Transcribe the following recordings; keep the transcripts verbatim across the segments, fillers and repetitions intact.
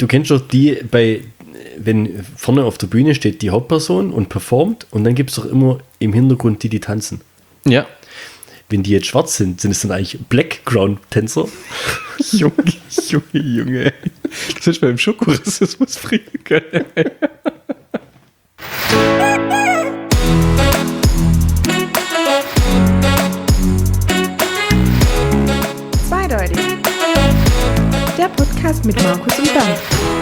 du kennst doch die bei, wenn vorne auf der Bühne steht die Hauptperson und performt und dann gibt es doch immer im Hintergrund die, die tanzen. Ja. Wenn die jetzt schwarz sind, sind es dann eigentlich Background-Tänzer? Junge, Junge, Junge. Das hätte ich beim Schokorassismus bringen können. Zweideutig. Der Podcast mit Markus und Bernd.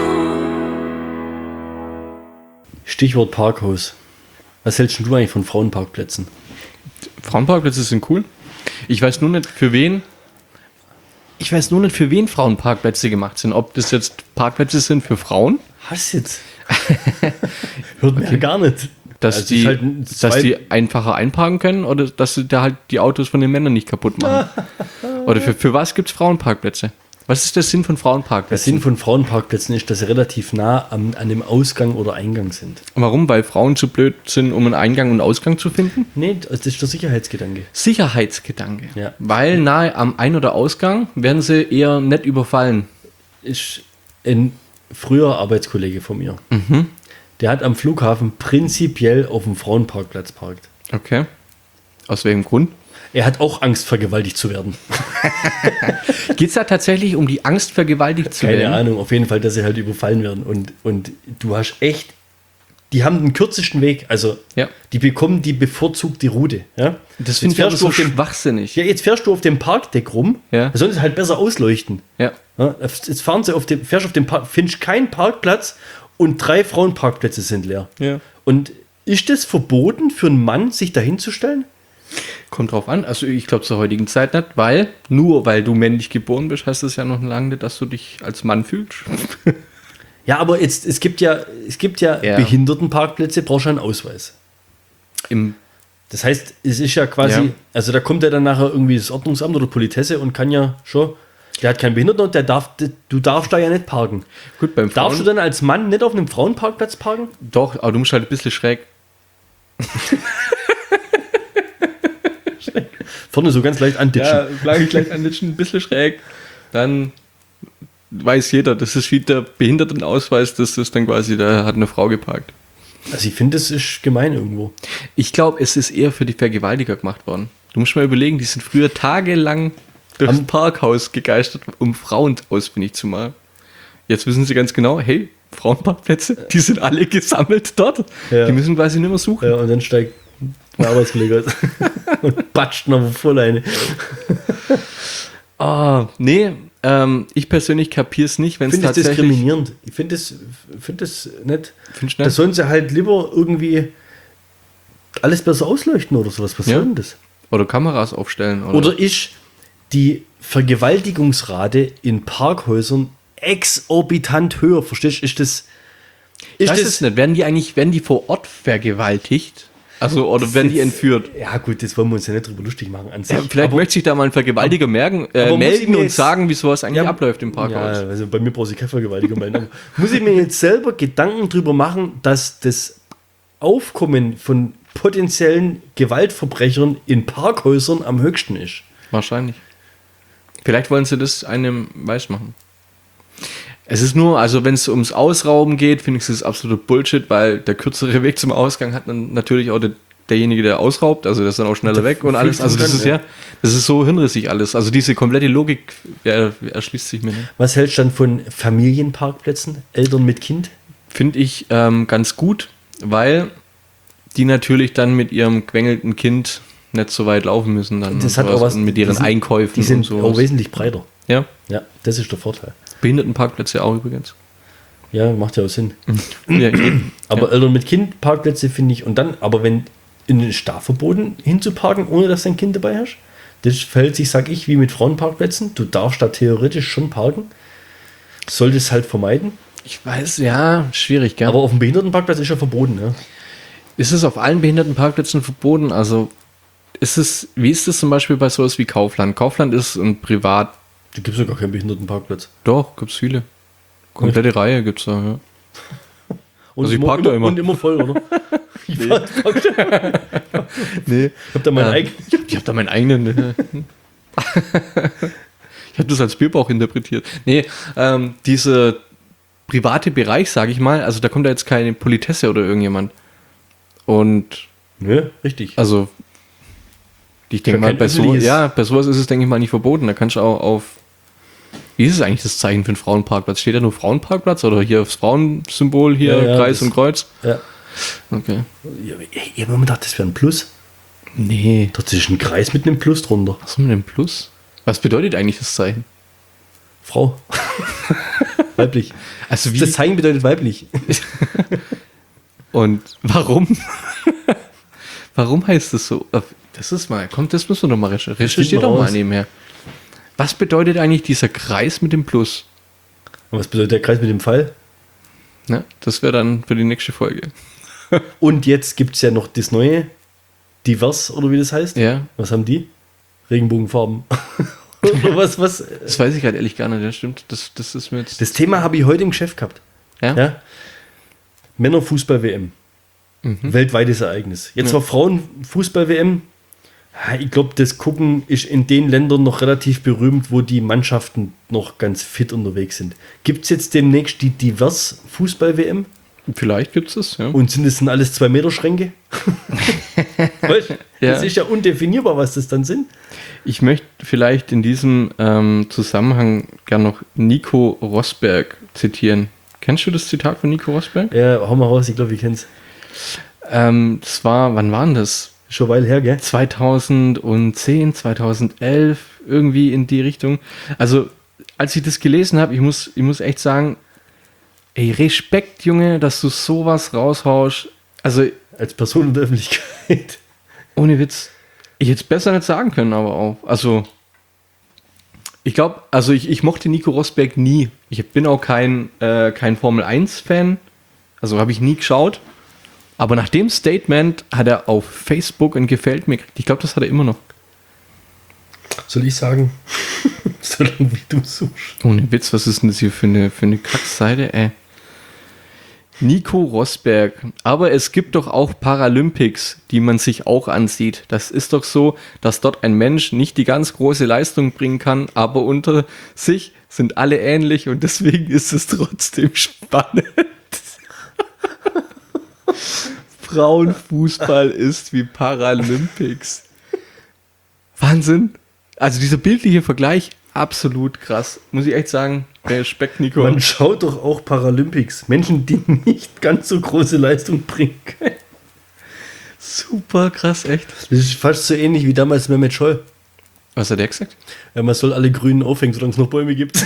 Stichwort Parkhaus. Was hältst du eigentlich von Frauenparkplätzen? Frauenparkplätze sind cool. Ich weiß nur nicht, für wen. Ich weiß nur nicht, für wen Frauenparkplätze gemacht sind. Ob das jetzt Parkplätze sind für Frauen. Was jetzt? Hört mir okay. gar nicht. Dass, also die, halt dass die einfacher einparken können oder dass sie da halt die Autos von den Männern nicht kaputt machen. Oder für, für was gibt es Frauenparkplätze? Was ist der Sinn von Frauenparkplätzen? Der Sinn von Frauenparkplätzen ist, dass sie relativ nah am, an dem Ausgang oder Eingang sind. Warum? Weil Frauen zu blöd sind, um einen Eingang und Ausgang zu finden? Nee, das ist der Sicherheitsgedanke. Sicherheitsgedanke. Ja. Weil nahe am Ein- oder Ausgang werden sie eher nicht überfallen. Ist ein früher Arbeitskollege von mir. Mhm. Der hat am Flughafen prinzipiell auf dem Frauenparkplatz parkt. Okay. Aus welchem Grund? Er hat auch Angst, vergewaltigt zu werden. Geht es da tatsächlich um die Angst, vergewaltigt zu Keine werden? Keine Ahnung, auf jeden Fall, dass sie halt überfallen werden. Und, und du hast echt, die haben den kürzesten Weg. Also, ja. die bekommen die bevorzugte Route. Ja? Das finde ich aber so schwachsinnig. Ja, jetzt fährst du auf dem Parkdeck rum, ja. da sollen sie halt besser ausleuchten. Ja. Ja, jetzt fahren sie auf dem, fährst auf dem Park, findest keinen Parkplatz und drei Frauenparkplätze sind leer. Ja. Und ist das verboten für einen Mann, sich da hinzustellen? Kommt drauf an. Also ich glaube zur heutigen Zeit nicht, weil nur weil du männlich geboren bist, heißt das ja noch lange nicht, dass du dich als Mann fühlst. Ja, aber jetzt, es gibt ja, es gibt ja, ja. Behindertenparkplätze, brauchst du einen Ausweis. Im das heißt, es ist ja quasi, ja. also da kommt ja dann nachher irgendwie das Ordnungsamt oder Politesse und kann ja schon, der hat keinen Behinderten und der darf, du darfst da ja nicht parken. Gut, beim Frauen, darfst du dann als Mann nicht auf einem Frauenparkplatz parken? Doch, aber du musst halt ein bisschen schräg. Vorne so ganz leicht anditschen. Ja, leicht, leicht anditschen, ein bisschen schräg. Dann weiß jeder, das ist wie der Behindertenausweis, das ist dann quasi, da hat eine Frau geparkt. Also ich finde, das ist gemein irgendwo. Ich glaube, es ist eher für die Vergewaltiger gemacht worden. Du musst mal überlegen, die sind früher tagelang durchs Am Parkhaus gegeistert, um Frauen ausfindig zu machen. Jetzt wissen sie ganz genau, hey, Frauenparkplätze, die sind alle gesammelt dort. Ja. Die müssen quasi nicht mehr suchen. Ja, und dann steigt ein Arbeitskollege und patscht noch voll eine. Ah, nee, ähm, ich persönlich kapiere es nicht, wenn es tatsächlich... Ich finde das diskriminierend. Ich finde das, find das nicht. Findest da sollen sie halt lieber irgendwie alles besser ausleuchten oder sowas. Was ja. soll denn das? Oder Kameras aufstellen. Oder, oder ist die Vergewaltigungsrate in Parkhäusern exorbitant höher? Verstehst du? Ist das... Ist das, das nicht? Werden die eigentlich, werden die vor Ort vergewaltigt? Also, oder das werden die entführt? Ja gut, das wollen wir uns ja nicht drüber lustig machen an sich. Ja, vielleicht aber, möchte sich da mal ein Vergewaltiger aber, merken, äh, aber melden und jetzt, sagen, wie sowas eigentlich ja, abläuft im Parkhaus. Ja, also bei mir brauche ich keine Vergewaltiger melden. Muss ich mir jetzt selber Gedanken drüber machen, dass das Aufkommen von potenziellen Gewaltverbrechern in Parkhäusern am höchsten ist? Wahrscheinlich. Vielleicht wollen sie das einem weismachen. Es ist nur, also wenn es ums Ausrauben geht, finde ich es absolut Bullshit, weil der kürzere Weg zum Ausgang hat dann natürlich auch der, derjenige, der ausraubt, also der ist dann auch schneller weg und alles. Also das ist ja, das ist so hinrissig alles. Also diese komplette Logik ja, erschließt sich mir nicht. Was hältst du dann von Familienparkplätzen, Eltern mit Kind? Finde ich ähm, ganz gut, weil die natürlich dann mit ihrem quengelnden Kind nicht so weit laufen müssen dann. Das hat auch was mit ihren die sind, Einkäufen. Die sind und so auch wesentlich breiter. Ja? Ja, das ist der Vorteil. Behindertenparkplätze auch übrigens. Ja, macht ja auch Sinn. Ja, aber ja. Eltern mit Kind Parkplätze finde ich, und dann, aber wenn in den Stau verboten hinzuparken, ohne dass dein Kind dabei hast, das verhält sich, sag ich, wie mit Frauenparkplätzen. Du darfst da theoretisch schon parken. Solltest halt vermeiden. Ich weiß, ja, schwierig, gell? Aber auf dem Behindertenparkplatz ist ja verboten, ja. Ist es auf allen Behindertenparkplätzen verboten? Also ist es, wie ist es zum Beispiel bei sowas wie Kaufland? Kaufland ist ein Privat. Da gibt es ja gar keinen Behindertenparkplatz. Doch, gibt es viele. Komplette ja. Reihe gibt es da, ja. Und also ich immer, park da immer. Und immer voll, oder? Ich nee. park, nee. Ich hab da meinen äh, eigenen. Ich hab da meinen eigenen. Ich habe das als Bierbauch interpretiert. Nee, ähm, diese private Bereich, sage ich mal. Also da kommt da jetzt keine Politesse oder irgendjemand. Und Nö, richtig. also ich denke Für mal, kein bei, so, öffentliches- ja, bei sowas ist es, denke ich mal, nicht verboten. Da kannst du auch auf. Wie ist es eigentlich das Zeichen für einen Frauenparkplatz? Steht da nur Frauenparkplatz oder hier aufs Frauensymbol, hier Ja, ja, Kreis das- und Kreuz? Ja. Okay. Ja, ich ich habe immer gedacht, das wäre ein Plus. Nee. Dort ist ein Kreis mit einem Plus drunter. Was ist mit dem Plus? Was bedeutet eigentlich das Zeichen? Frau. Weiblich. Also Das Zeichen bedeutet weiblich. Und warum? Warum heißt das so? Das ist mal, kommt, das müssen wir doch mal recherchieren. Recherchiert wir doch mal raus. nebenher. Was bedeutet eigentlich dieser Kreis mit dem Plus? Und was bedeutet der Kreis mit dem Pfeil? Ja, das wäre dann für die nächste Folge. Und jetzt gibt es ja noch das neue, Divers, oder wie das heißt. Ja, Was haben die? Regenbogenfarben. Oder was, was? das weiß ich gerade ehrlich gar nicht. Ja, stimmt. Das, das ist mir jetzt. Das Thema habe ich heute im Geschäft gehabt. Ja? Ja? Männerfußball-W M. Mhm. Weltweites Ereignis. Jetzt Ja. war Frauenfußball-W M. Ja, ich glaube, das Gucken ist in den Ländern noch relativ berühmt, wo die Mannschaften noch ganz fit unterwegs sind. Gibt es jetzt demnächst die Divers-Fußball-W M? Vielleicht gibt es es, ja. Und sind es dann alles zwei Meter Schränke? Weißt, Ja. Das ist ja undefinierbar, was das dann sind. Ich möchte vielleicht in diesem ähm, Zusammenhang gern noch Nico Rosberg zitieren. Kennst du das Zitat von Nico Rosberg? Ja, hau mal raus, ich glaube, ich kenn's. Ähm, das war, wann waren das? Schon eine Weile her, gell? zweitausendzehn, zweitausendelf, irgendwie in die Richtung. Also, als ich das gelesen habe, ich muss, ich muss echt sagen, ey, Respekt, Junge, dass du sowas raushaust. Also, Als Person in der Öffentlichkeit. ohne Witz, ich hätte es besser nicht sagen können, aber auch. Also, ich glaube, also ich, ich mochte Nico Rosberg nie. Ich bin auch kein, äh, kein Formel eins Fan. Also habe ich nie geschaut. Aber nach dem Statement hat er auf Facebook ein Gefällt mir gekriegt. Ich glaube, das hat er immer noch. Soll ich sagen? Solange wie du suchst. Ohne Witz, was ist denn das hier für eine, für eine Kackseite, ey? Nico Rosberg. Aber es gibt doch auch Paralympics, die man sich auch ansieht. Das ist doch so, dass dort ein Mensch nicht die ganz große Leistung bringen kann, aber unter sich sind alle ähnlich und deswegen ist es trotzdem spannend. Frauenfußball ist wie Paralympics. Wahnsinn. Also dieser bildliche Vergleich, absolut krass. Muss ich echt sagen, Respekt, Nico. Man schaut doch auch Paralympics. Menschen, die nicht ganz so große Leistung bringen können. Super krass, echt. Das ist fast so ähnlich wie damals Mehmet Scholl. Was hat der gesagt? Ja, man soll alle Grünen aufhängen, solange es noch Bäume gibt.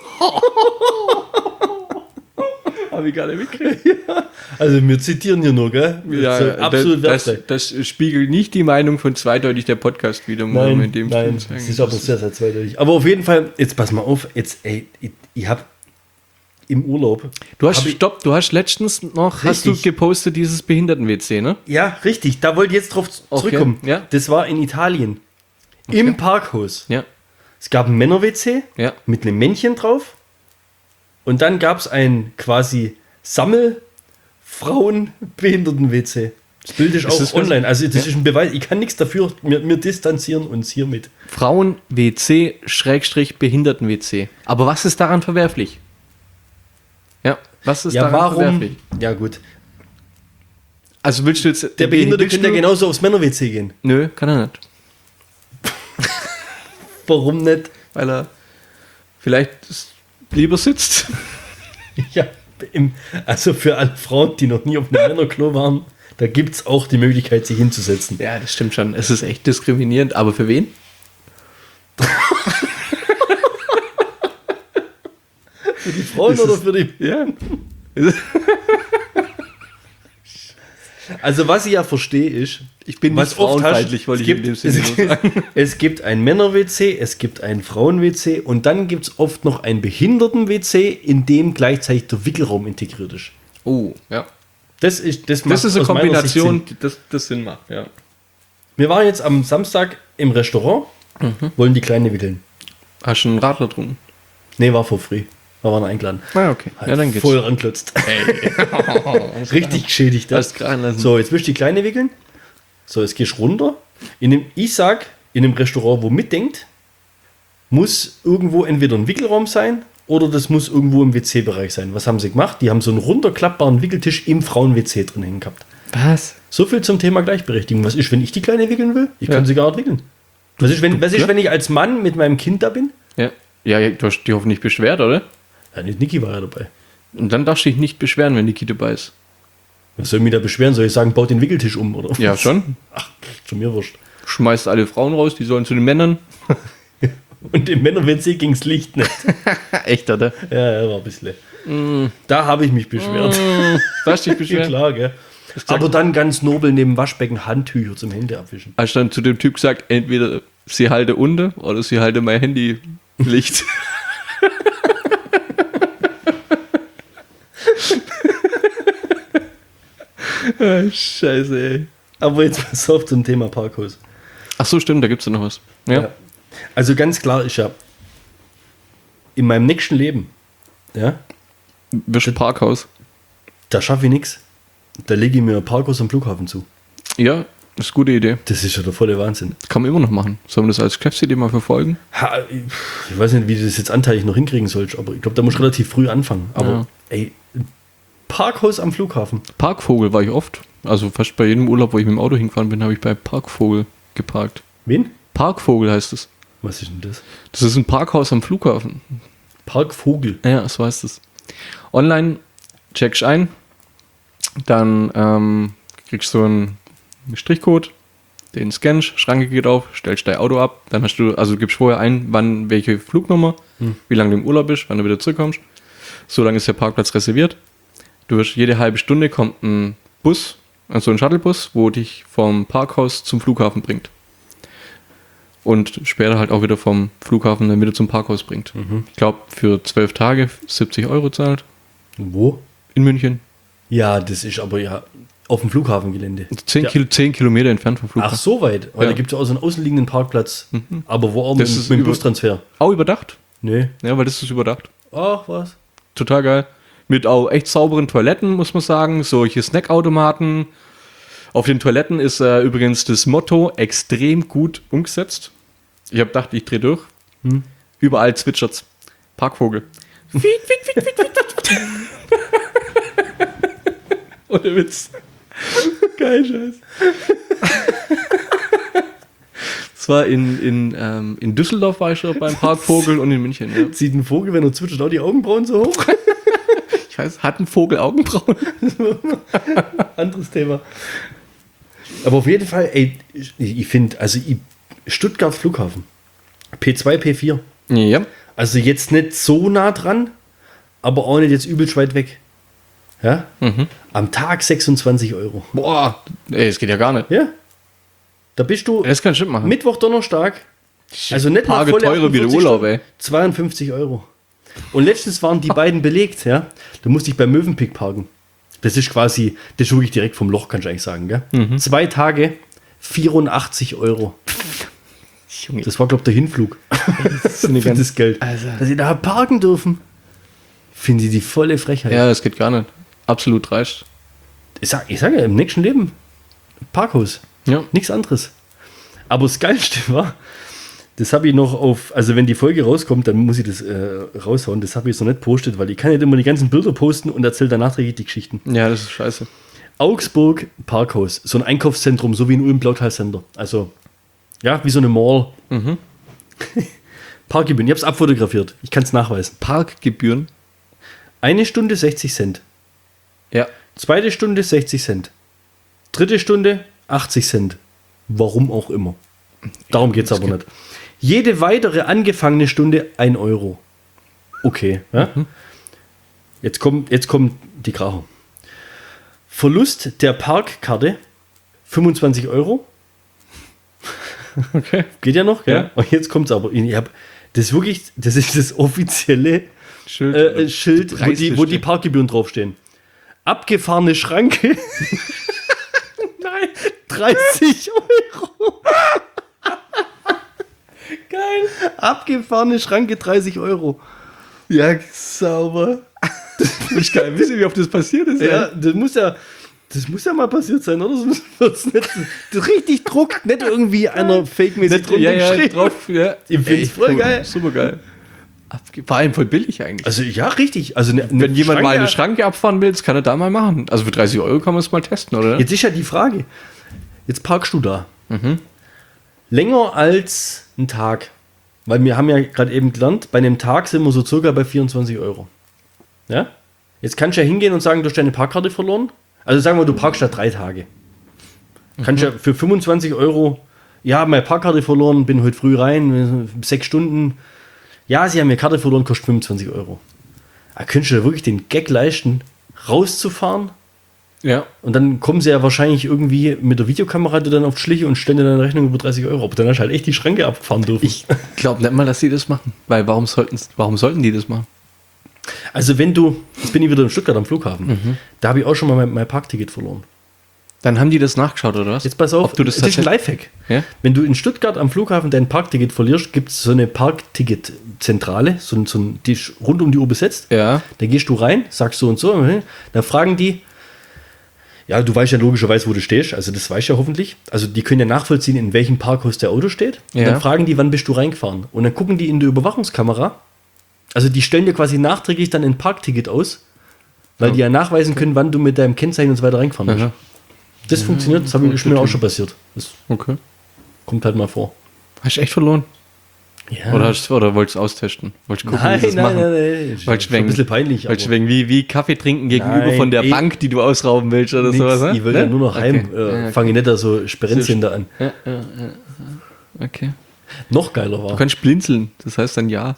Habe ich gar nicht mitgekriegt. Also wir zitieren hier nur, gell? Ja, Das soll absolut das, wert das, sein. das spiegelt nicht die Meinung von zweideutig der Podcast wieder. muss man Nein, in dem nein, Stil das sagen. ist aber sehr, sehr zweideutig. Aber auf jeden Fall, jetzt pass mal auf, jetzt, ey, ich, ich habe im Urlaub... Du hast, hab ich, stopp, du hast letztens noch, hast du Richtig. gepostet dieses Behinderten-W C, ne? Ja, richtig, da wollte ich jetzt drauf Okay, zurückkommen. ja. Das war in Italien. Im Parkhaus. Ja, Es gab ein Männer-W C ja. mit einem Männchen drauf. Und dann gab es ein quasi Sammel-Frauen-Behinderten-W C. Das Bild ist Ist auch das online. Also das Ja. ist ein Beweis. Ich kann nichts dafür. Wir, wir distanzieren uns hiermit. Frauen-W C Schrägstrich Behinderten-W C. Aber was ist daran verwerflich? Ja, was ist Ja, daran warum? verwerflich? Ja, gut. Also willst du jetzt... Der Behinderte willst könnte ja du- genauso aufs Männer-W C gehen. Nö, kann er nicht. Warum nicht? Weil er vielleicht lieber sitzt. Ja, im, also für alle Frauen, die noch nie auf einem Männerklo waren, da gibt es auch die Möglichkeit, sich hinzusetzen. Ja, das stimmt schon. Es ist echt diskriminierend. Aber für wen? Für die Frauen Das oder ist- für die... Ja. Also was ich ja verstehe ist, Ich bin was nicht oft frauenfeindlich, hast, wollte es ich in gibt, dem Sinne es, nur sagen. gibt, es gibt ein Männer-W C, es gibt ein Frauen-W C und dann gibt es oft noch ein Behinderten-W C, in dem gleichzeitig der Wickelraum integriert ist. Oh, ja. Das ist, das Das macht ist eine aus meiner Sicht Kombination, Sinn. die das, das Sinn macht, ja. Wir waren jetzt am Samstag im Restaurant, Mhm. wollen die Kleine wickeln. Hast du einen Radler getrunken? Nee, war for free. Wir waren eingeladen. Ah, okay. Ja, dann geht's. Voll ranklotzt. Richtig geschädigt. Ja. Hast krachen lassen. So, jetzt willst du die Kleine wickeln. So, jetzt gehst du runter. In dem, ich sag, in einem Restaurant, wo mitdenkt, muss irgendwo entweder ein Wickelraum sein oder das muss irgendwo im W C-Bereich sein. Was haben sie gemacht? Die haben so einen runterklappbaren Wickeltisch im Frauen-W C drin hängen gehabt. Was? So viel zum Thema Gleichberechtigung. Was ist, wenn ich die Kleine wickeln will? Ich Ja. kann sie gar nicht wickeln. Was ist, wenn, was ist, Ja. wenn ich als Mann mit meinem Kind da bin? Ja. Ja, ja, du hast dich hoffentlich beschwert, oder? Ja, nicht Niki war ja dabei. Und dann darfst du dich nicht beschweren, wenn Niki dabei ist. Was soll ich mich da beschweren? Soll ich sagen, baut den Wickeltisch um, oder? Ja, schon. Ach, zu mir wurscht. Schmeißt alle Frauen raus, die sollen zu den Männern. Und im Männer-W C ging's Licht nicht. Echt, oder? Ja, ja, war ein bisschen. Da habe ich mich beschwert. Da hast du dich Ja, beschwert. klar, gell? Aber dann ganz nobel neben Waschbecken Handtücher zum Hände abwischen. Hast du dann zu dem Typ gesagt, entweder sie halte unten oder sie halte mein Handy Licht. Ah, Scheiße, ey. Aber jetzt pass auf zum Thema Parkhaus. Ach so, stimmt, da gibt's ja noch was. Ja. Ja. Also ganz klar ist ja, in meinem nächsten Leben, ja, Wirst du Parkhaus? da schaffe ich nichts. Da lege ich mir ein Parkhaus am Flughafen zu. Ja, das ist eine gute Idee. Das ist ja der volle Wahnsinn. Kann man immer noch machen. Sollen wir das als Geschäftsidee mal verfolgen? Ha, ich weiß nicht, wie du das jetzt anteilig noch hinkriegen sollst, aber ich glaube, da musst du relativ früh anfangen. Aber Ja. ey, Parkhaus am Flughafen. Parkvogel war ich oft. Also fast bei jedem Urlaub, wo ich mit dem Auto hingefahren bin, habe ich bei Parkvogel geparkt. Wen? Parkvogel heißt es. Was ist denn das? Das ist ein Parkhaus am Flughafen. Parkvogel. Ja, so heißt es. Online checkst ein, dann ähm, kriegst du einen Strichcode, den scannst, Schranke geht auf, stellst dein Auto ab, dann hast du, also du gibst vorher ein, wann welche Flugnummer, Hm. wie lange du im Urlaub bist, wann du wieder zurückkommst. So lange ist der Parkplatz reserviert. Du wirst jede halbe Stunde kommt ein Bus, also ein Shuttlebus, wo dich vom Parkhaus zum Flughafen bringt. Und später halt auch wieder vom Flughafen dann wieder zum Parkhaus bringt. Ich glaube, für zwölf Tage siebzig Euro zahlt Wo? in München. Ja, das ist aber ja auf dem Flughafengelände. zehn, Ja. Kilo, zehn Kilometer entfernt vom Flughafen. Ach, so weit. Weil Ja. da gibt es ja auch so einen außenliegenden Parkplatz. Aber wo auch mit, Das ist mit dem über- Bustransfer. Auch überdacht? Nee. Ja, weil das ist überdacht. Ach, was? Total geil. Mit auch echt sauberen Toiletten, muss man sagen. Solche Snackautomaten. Auf den Toiletten ist äh, übrigens das Motto extrem gut umgesetzt. Ich habe gedacht, ich drehe durch. Hm. Überall zwitschert's. Parkvogel. Fiet, fiet, fiet, fiet, fiet, fiet. Ohne Witz. Geil, Scheiß. Es war in, in, ähm, in Düsseldorf war ich schon beim Parkvogel und in München. Ja. Zieht ein Vogel, wenn er zwitschert, auch die Augenbrauen so hoch? Ich weiß, hat ein Vogel Augenbrauen? Anderes Thema. Aber auf jeden Fall, ey, ich, ich finde, also ich, Stuttgart Flughafen, P zwei, P vier, Ja. also jetzt nicht so nah dran, aber auch nicht jetzt übelst weit weg. Ja? Mhm. Am Tag sechsundzwanzig Euro. Boah, ey, das geht ja gar nicht. Ja? Da bist du Das kann schon machen. Mittwoch, Donnerstag, also nicht mal Tage volle teurer wie der achtundvierzig Urlaub, Stunden, ey. zweiundfünfzig Euro. Und letztens waren die beiden belegt, ja. Da musste ich beim Mövenpick parken. Das ist quasi, das ist wirklich direkt vom Loch, kannst du eigentlich sagen, gell? Mhm. Zwei Tage, vierundachtzig Euro. Junge, Das war, glaube ich, der Hinflug. das ist eine Für ganz, das Geld. Also. Dass sie da parken dürfen. Finde ich die volle Frechheit. Ja, das geht gar nicht. Absolut dreist. Ich sage ich sag ja, im nächsten Leben Parkhaus. Ja. Nichts anderes. Aber das Geilste war, das habe ich noch auf, also wenn die Folge rauskommt, dann muss ich das äh, raushauen. Das habe ich jetzt noch nicht postet, weil ich kann nicht immer die ganzen Bilder posten und erzähle danach die Geschichten. Ja, das ist scheiße. Augsburg Parkhaus, so ein Einkaufszentrum, so wie in Ulm Blautal Center. Also, ja, wie so eine Mall. Mhm. Parkgebühren, ich habe es abfotografiert. Ich kann es nachweisen. Parkgebühren? Eine Stunde sechzig Cent. Ja. Zweite Stunde sechzig Cent. Dritte Stunde achtzig Cent. Warum auch immer. Darum geht es aber nicht. Jede weitere angefangene Stunde ein Euro. Okay. Ja? Jetzt, kommt, jetzt kommt die Kracher. Verlust der Parkkarte fünfundzwanzig Euro. Okay. Geht ja noch, gell? Ja. Und jetzt kommt es aber. Ich hab, das ist wirklich, das ist das offizielle Schild. äh, Schild, wo die, wo die Preisliste. Parkgebühren draufstehen. Abgefahrene Schranke. Nein. dreißig Euro. Geil. Abgefahrene Schranke, dreißig Euro. Ja, sauber. Ich kann wissen, wie oft das passiert ist. Ja, ey. das muss ja, das muss ja mal passiert sein, oder? Sonst wird's nicht, das richtig druckt, nicht irgendwie einer fake-mäßig Nicht, ja, ja, geschrieben. drauf. Ja. Ich find's voll geil. Super geil. Abge- Vor allem voll billig eigentlich. Also ja, richtig. Also eine, eine Wenn jemand Schranke- mal eine Schranke abfahren will, das kann er da mal machen. Also für dreißig Euro kann man es mal testen, oder? Jetzt ist ja die Frage, jetzt parkst du da. Mhm. Länger als ein Tag. Weil wir haben ja gerade eben gelernt, bei einem Tag sind wir so circa bei vierundzwanzig Euro. Ja? Jetzt kannst du ja hingehen und sagen, du hast deine Parkkarte verloren. Also sagen wir, du parkst da drei Tage. Kannst ja für fünfundzwanzig Euro, ja, meine Parkkarte verloren, bin heute früh rein, sechs Stunden. Ja, sie haben mir Karte verloren, kostet fünfundzwanzig Euro. Da könntest du ja wirklich den Gag leisten, rauszufahren. Ja. Und dann kommen sie ja wahrscheinlich irgendwie mit der Videokamera dann auf die Schliche und stellen dir dann eine Rechnung über dreißig Euro. Aber dann hast du halt echt die Schranke abgefahren dürfen. Ich glaube nicht mal, dass sie das machen. Weil warum sollten, warum sollten die das machen? Also wenn du, jetzt bin ich wieder in Stuttgart am Flughafen, mhm. da habe ich auch schon mal mein, mein Parkticket verloren. Dann haben die das nachgeschaut, oder was? Jetzt pass auf, Ob du das, das ist ein tatsächlich- Lifehack. Ja? Wenn du in Stuttgart am Flughafen dein Parkticket verlierst, gibt es so eine Parkticket-Zentrale, so, ein- so ein, die ist rund um die Uhr besetzt. Ja. Da gehst du rein, sagst so und so, dann fragen die, ja, du weißt ja logischerweise, wo du stehst, also das weißt du ja hoffentlich. Also die können ja nachvollziehen, in welchem Parkhaus der Auto steht. Und Ja. dann fragen die, wann bist du reingefahren? Und dann gucken die in der Überwachungskamera, also die stellen dir quasi nachträglich dann ein Parkticket aus, weil Ja. die ja nachweisen können, wann du mit deinem Kennzeichen und so weiter reingefahren bist. Aha. Das funktioniert, das habe ich mir auch schon passiert. Das Okay. kommt halt mal vor. Hast du echt verloren? Ja. Oder, hast, oder wolltest du austesten? Wolltest du gucken, nein, wie sie das nein, machen? nein, nein, nein. Wolltest Schon ein bisschen peinlich. Wolltest du aber wegen wie, wie Kaffee trinken gegenüber Nein, von der eh- Bank, die du ausrauben willst oder nix, sowas? Ne? ich will ja Ne? nur noch heim, Okay. äh, Ja, okay. fange nicht da so Sperenzchen da an. Ja, ja, ja. Okay. Noch geiler war. Du kannst blinzeln, das heißt dann ja.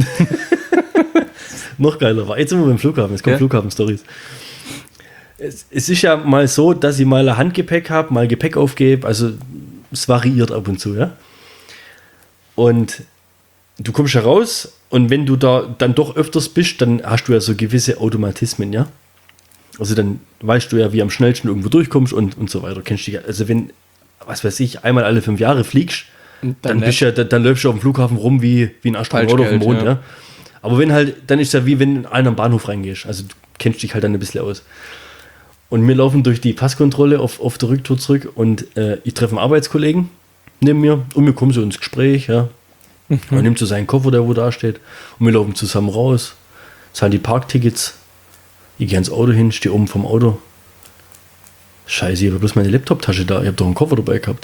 Noch geiler war. Jetzt sind wir beim Flughafen, jetzt kommen Ja. Flughafen-Stories. Es, es ist ja mal so, dass ich mal ein Handgepäck habe, mal Gepäck aufgebe, also es variiert ab und zu, ja. Und du kommst ja raus und wenn du da dann doch öfters bist, dann hast du ja so gewisse Automatismen, ja. Also dann weißt du ja, wie am schnellsten irgendwo durchkommst und, und so weiter. Kennst dich ja, also wenn, was weiß ich, einmal alle fünf Jahre fliegst, Dann dann, bist ja, dann, dann läufst du auf dem Flughafen rum wie, wie ein Astronaut auf dem Falschgeld, Mond, ja. ja. Aber wenn halt, dann ist es ja wie wenn du einem am Bahnhof reingehst. Also du kennst dich halt dann ein bisschen aus. Und wir laufen durch die Passkontrolle auf, auf der Rücktour zurück und äh, ich treffe einen Arbeitskollegen neben mir und wir kommen so ins Gespräch, ja. Mhm. Er nimmt so seinen Koffer, der wo da steht, und wir laufen zusammen raus, zahlen die Parktickets. Ich gehe ans Auto hin, stehe oben vom Auto. Scheiße, ich habe bloß meine Laptoptasche da, ich habe doch einen Koffer dabei gehabt.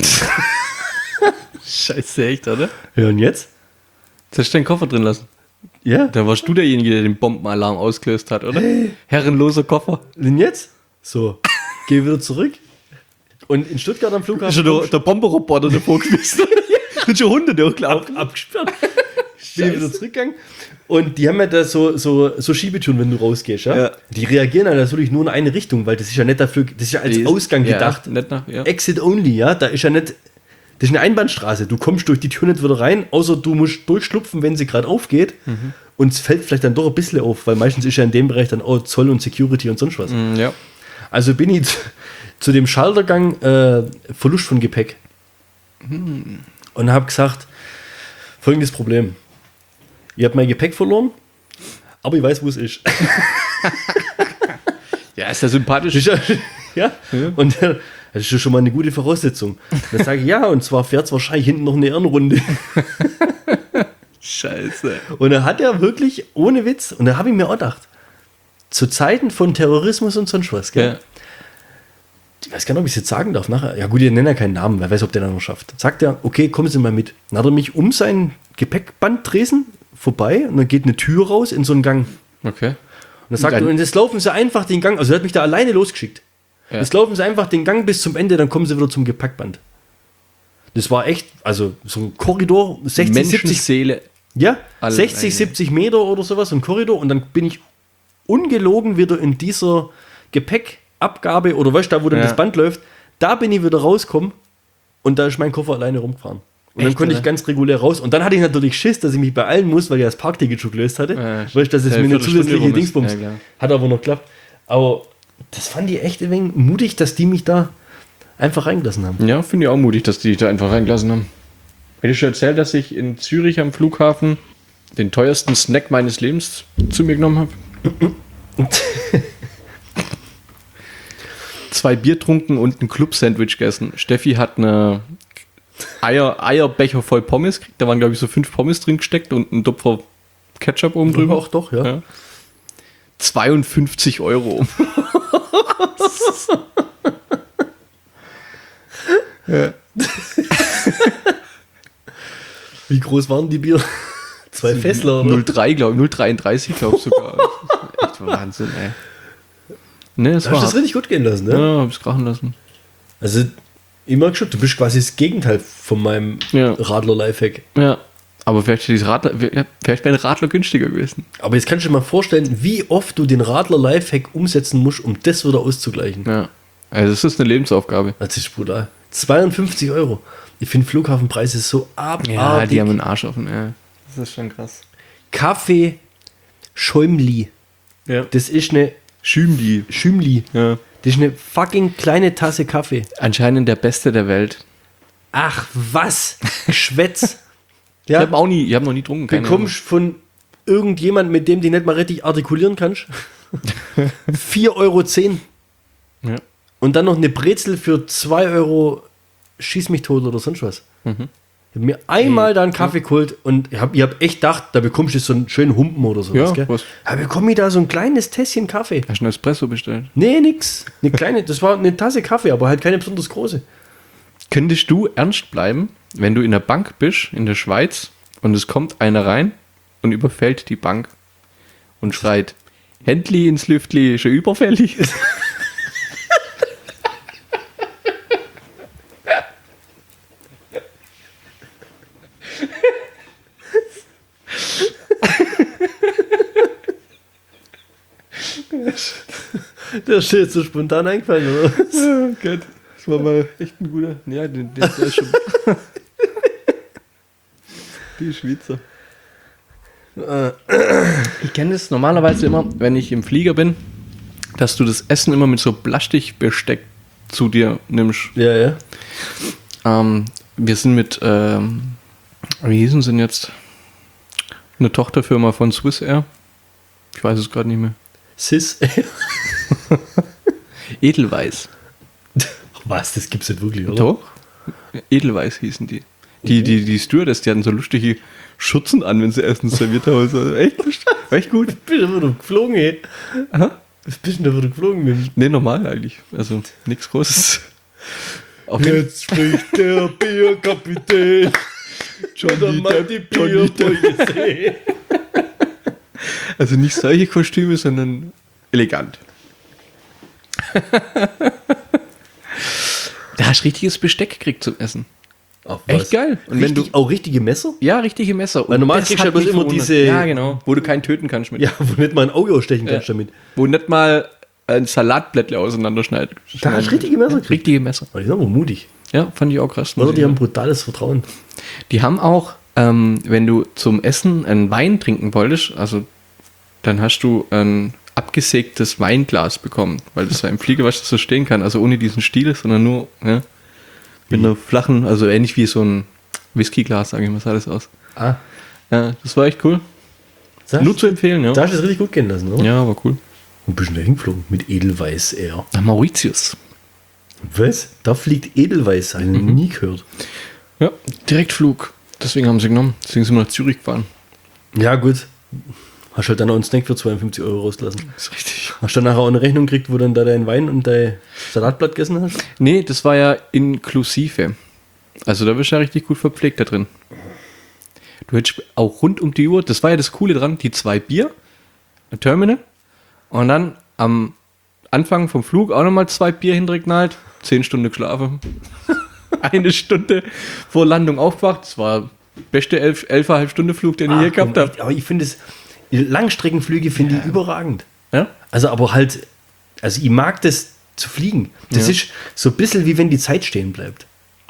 Scheiße, echt, oder? Ja, und jetzt? Jetzt hast du deinen Koffer drin lassen. Ja. Dann warst du derjenige, der den Bombenalarm ausgelöst hat, oder? Herrenloser Koffer. Und jetzt? So, gehe wieder zurück. Und in Stuttgart am Flughafen Ist schon der, der Bomberroboter davor gewesen. Sind schon Hunde durchgelaufen. ab, abgesperrt. Bin ich wieder zurückgegangen. Und die haben ja da so, so, so Schiebetüren, wenn du rausgehst. Ja? Ja. Die reagieren dann natürlich nur in eine Richtung, weil das ist ja nicht dafür, das ist ja als Die ist- Ausgang ja, gedacht. nicht nach- ja. Exit only, ja. Da ist ja nicht, das ist eine Einbahnstraße. Du kommst durch die Tür nicht wieder rein, außer du musst durchschlupfen, wenn sie gerade aufgeht. Mhm. Und es fällt vielleicht dann doch ein bisschen auf, weil meistens ist ja in dem Bereich dann auch Zoll und Security und sonst was. Mm, Ja. Also bin ich zu, zu dem Schaltergang äh, Verlust von Gepäck. Hm. Und habe gesagt, folgendes Problem. Ich habe mein Gepäck verloren, aber ich weiß, wo es ist. Ja, ist ja sympathisch. Das ist ja, ja. Und äh, das ist ja schon mal eine gute Voraussetzung. Dann sage ich, ja, und zwar fährt es wahrscheinlich hinten noch eine Ehrenrunde. Scheiße. Und er hat ja wirklich, ohne Witz, und da habe ich mir auch gedacht, zu Zeiten von Terrorismus und sonst was, gell? Ja. Ich weiß gar nicht, ob ich es jetzt sagen darf nachher. Ja gut, ich nenne ja keinen Namen, wer weiß, ob der dann noch schafft. Sagt er, okay, kommen Sie mal mit. Dann hat er mich um sein Gepäckbandtresen vorbei und dann geht eine Tür raus in so einen Gang. Okay. Und dann sagt dann- er, und jetzt laufen Sie einfach den Gang, also er hat mich da alleine losgeschickt. Ja. Jetzt laufen Sie einfach den Gang bis zum Ende, dann kommen Sie wieder zum Gepäckband. Das war echt, also so ein Korridor, sechzig, siebzig, Menschenseele. ja, Alle sechzig, eine. siebzig Meter oder sowas, so ein Korridor. Und dann bin ich ungelogen wieder in dieser Gepäckabgabe oder weißt du, da wo dann Ja. das Band läuft, da bin ich wieder rausgekommen und da ist mein Koffer alleine rumgefahren. Und dann Echt, konnte oder? ich ganz regulär raus. Und dann hatte ich natürlich Schiss, dass ich mich beeilen muss, weil ich das Parkticket schon gelöst hatte. Ja, weißt du, dass es ja, mir eine Viertelstunde zusätzliche rum ist. Dingsbums. Ja, klar. Hat aber noch geklappt. Aber das fand ich echt ein wenig mutig, dass die mich da einfach reingelassen haben. Ja, finde ich auch mutig, dass die dich da einfach reingelassen haben. Hätte ich schon erzählt, dass ich in Zürich am Flughafen den teuersten Snack meines Lebens zu mir genommen habe? Zwei Bier trunken und ein Club-Sandwich gegessen. Steffi hat eine Eier, Eierbecher voll Pommes gekriegt. Da waren, glaube ich, so fünf Pommes drin gesteckt und ein Topfer Ketchup oben drüber. Auch doch, ja. Ja. zweiundfünfzig Euro. Ja. Wie groß waren die Bier? Zwei Fässler, oder? null Komma drei, glaube ich. null Komma dreiunddreißig, glaube ich sogar. Das ist echt Wahnsinn, ey. Ne, das Hast war du das richtig gut gehen lassen, ne? Ja, hab's krachen lassen. Also, ich mag schon, du bist quasi das Gegenteil von meinem Ja. Radler-Lifehack. Ja. Aber vielleicht, dieses Radler, vielleicht wäre ein Radler günstiger gewesen. Aber jetzt kannst du dir mal vorstellen, wie oft du den Radler-Lifehack umsetzen musst, um das wieder auszugleichen. Ja. Also, das ist eine Lebensaufgabe. Das ist brutal. zweiundfünfzig Euro. Ich finde Flughafenpreise so abartig. Ja, die haben einen Arsch offen, ja. Das ist schon krass. Kaffee Schäumli. Ja. Das ist eine Schümli. Schümli. Ja. Das ist eine fucking kleine Tasse Kaffee. Anscheinend der Beste der Welt. Ach, was? Geschwätz. Ich Ja, habe auch nie, ich habe noch nie getrunken. keine bekommst von irgendjemand, mit dem du nicht mal richtig artikulieren kannst. vier Euro zehn. Ahnung. Ja. Und dann noch eine Brezel für zwei Euro schieß mich tot oder sonst was. Mhm. Ich habe mir einmal da einen Kaffee geholt und ich habe ich hab echt gedacht, da bekommst du so einen schönen Humpen oder sowas. Ja, Gell? was? Da bekomme ich da so ein kleines Tässchen Kaffee. Hast du einen Espresso bestellt? Nee, nix. Eine kleine, das war eine Tasse Kaffee, aber halt keine besonders große. Könntest du ernst bleiben, wenn du in der Bank bist, in der Schweiz, und es kommt einer rein und überfällt die Bank und schreit, Händli ins Lüftli, schon überfällig? Der ist dir jetzt so spontan eingefallen, oder? Oh Gott, das war mal echt ein guter. Ja, den, den, der ist schon. Die Schweizer. Ich kenne das normalerweise immer, wenn ich im Flieger bin, dass du das Essen immer mit so Plastikbesteck zu dir nimmst. Ja, ja. Ähm, wir sind mit, ähm, wie hießen sie denn jetzt? Eine Tochterfirma von Swissair. Ich weiß es gerade nicht mehr. Sis. Edelweiss. Was, das gibt's nicht wirklich, oder? Doch. Edelweiss hießen die. Die, die, die Stewardess, die hatten so lustige Schutzen an, wenn sie Essen serviert haben. Also echt, echt gut. Bist du wieder geflogen, ey? Aha. Was bist du denn da wieder geflogen, Mensch? Nee, normal eigentlich. Also nichts Großes. Auf jeden Jetzt spricht der Bierkapitän. Johnny mal die Bierbeuge sehen. Also nicht solche Kostüme, sondern elegant. Da hast du richtiges Besteck gekriegt zum Essen. Ach, Echt geil. Und wenn du auch richtige Messer? Ja, richtige Messer. Weil normal das kriegst du hat ja bloß mich immer verwundert. diese- Ja, genau. Wo du keinen töten kannst mit. Ja, wo nicht mal ein Auge ausstechen kannst Ja. damit. Wo nicht mal ein Salatblättle auseinanderschneiden. Da hast du richtige Messer gekriegt. Richtige Messer. Aber die sind aber mutig. Ja, fand ich auch krass. Oder die haben brutales Vertrauen. Die haben auch, ähm, wenn du zum Essen einen Wein trinken wolltest, also dann hast du ein abgesägtes Weinglas bekommen, weil das ja im Flieger, was das so stehen kann, also ohne diesen Stiel, sondern nur ja, mit einer flachen, also ähnlich wie so ein Whiskyglas, sage ich mal, sah das aus. Ah. Ja, das war echt cool. Da Nur hast, zu empfehlen, ja. da hast du es richtig gut gehen lassen, oder? Ja, war cool. Wo bist du denn da hingeflogen? Mit Edelweiß Air. Nach Mauritius. Was? Da fliegt Edelweiß ein. Mhm. Nie gehört. Ja, Direktflug. Deswegen haben sie genommen. Deswegen sind wir nach Zürich gefahren. Ja, gut. Hast halt dann auch einen Snack für zweiundfünfzig Euro rausgelassen. Das ist richtig. Hast du dann nachher auch eine Rechnung gekriegt, wo dann da dein Wein und dein Salatblatt gegessen hast? Nee, das war ja inklusive. Also da bist du ja richtig gut verpflegt da drin. Du hättest auch rund um die Uhr, das war ja das Coole dran, die zwei Bier, ein Terminal und dann am Anfang vom Flug auch nochmal zwei Bier hintergeknallt, zehn Stunden geschlafen. Eine Stunde vor Landung aufgewacht. Das war der beste elf, elfeinhalb Stunde Flug, den ich je gehabt habe. Aber ich finde es, Langstreckenflüge finde ich überragend. Ja? Also aber halt, also ich mag das zu fliegen. Das Ja. ist so ein bisschen wie wenn die Zeit stehen bleibt.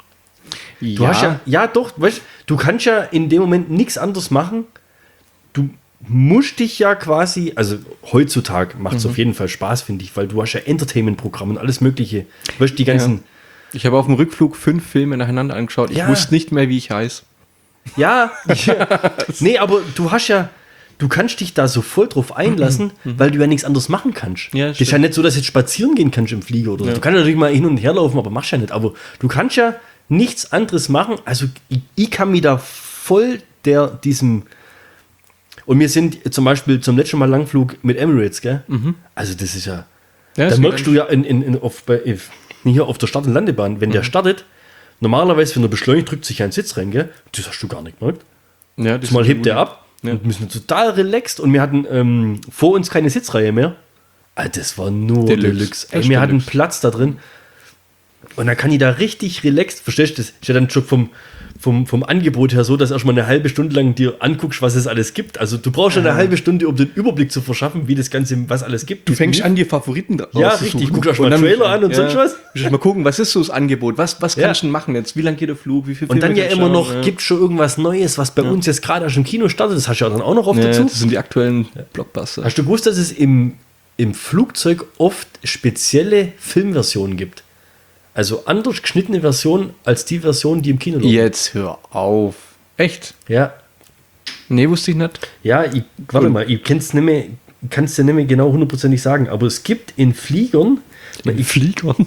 Du hast ja, ja doch, weißt, du kannst ja in dem Moment nichts anderes machen. Du musst dich ja quasi, also heutzutage macht es Mhm. auf jeden Fall Spaß, finde ich, weil du hast ja Entertainment-Programme und alles mögliche. Weißt, die ganzen, Ich habe auf dem Rückflug fünf Filme nacheinander angeschaut. Ich Ja. wusste nicht mehr, wie ich heiße. ja, ja. Nee, aber du hast ja, du kannst dich da so voll drauf einlassen, weil du ja nichts anderes machen kannst. Ja, das ist ja stimmt. nicht so, dass du jetzt spazieren gehen kannst im Flieger oder so. Ja. Du kannst natürlich mal hin und her laufen, aber machst ja nicht. Aber du kannst ja nichts anderes machen. Also ich, ich kann mich da voll der, diesem Und wir sind zum Beispiel zum letzten Mal Langflug mit Emirates, gell? Also das ist ja, Ja, da das merkst geht du ja in, in, in, auf, bei, hier auf der Start- und Landebahn, wenn der startet, normalerweise, wenn er beschleunigt, drückt sich ein Sitz rein, gell? Das hast du gar nicht gemerkt. Ja, das Mal ist hebt gut. der ab Ja. und wir sind total relaxed und wir hatten ähm, vor uns keine Sitzreihe mehr. Alter, das war nur Deluxe. Deluxe. Ey, Echt wir hatten Deluxe. Platz da drin. Und dann kann ich da richtig relaxed, verstehst du das? Ist ja dann schon vom, vom, vom Angebot her so, dass erstmal eine halbe Stunde lang dir anguckst, was es alles gibt. Also du brauchst schon eine halbe Stunde, um den Überblick zu verschaffen, wie das Ganze, was alles gibt. Du fängst an, die Favoriten da Ja, rauszusuchen. richtig. Guck erst mal Und dann- Trailer an und ja, sonst was. Musst mal gucken, was ist so das Angebot? Was, was Ja. kannst du denn machen jetzt? Wie lange geht der Flug? Wie viel Und dann Filme ja kannst immer du noch, schauen? gibt schon irgendwas Neues, was bei uns jetzt gerade erst im Kino startet. Das hast du ja dann auch noch oft ja, dazu. das sind die aktuellen Blockbuster. Hast du gewusst, dass es im, im Flugzeug oft spezielle Filmversionen gibt? Also anders geschnittene Versionen als die Version, die im Kino läuft. Jetzt hör auf. Echt? Ja, Nee, wusste ich nicht. ja, ich, warte mal, ich kann's nicht mehr, kann's dir nicht mehr genau hundertprozentig sagen, aber es gibt in Fliegern, In Fliegern.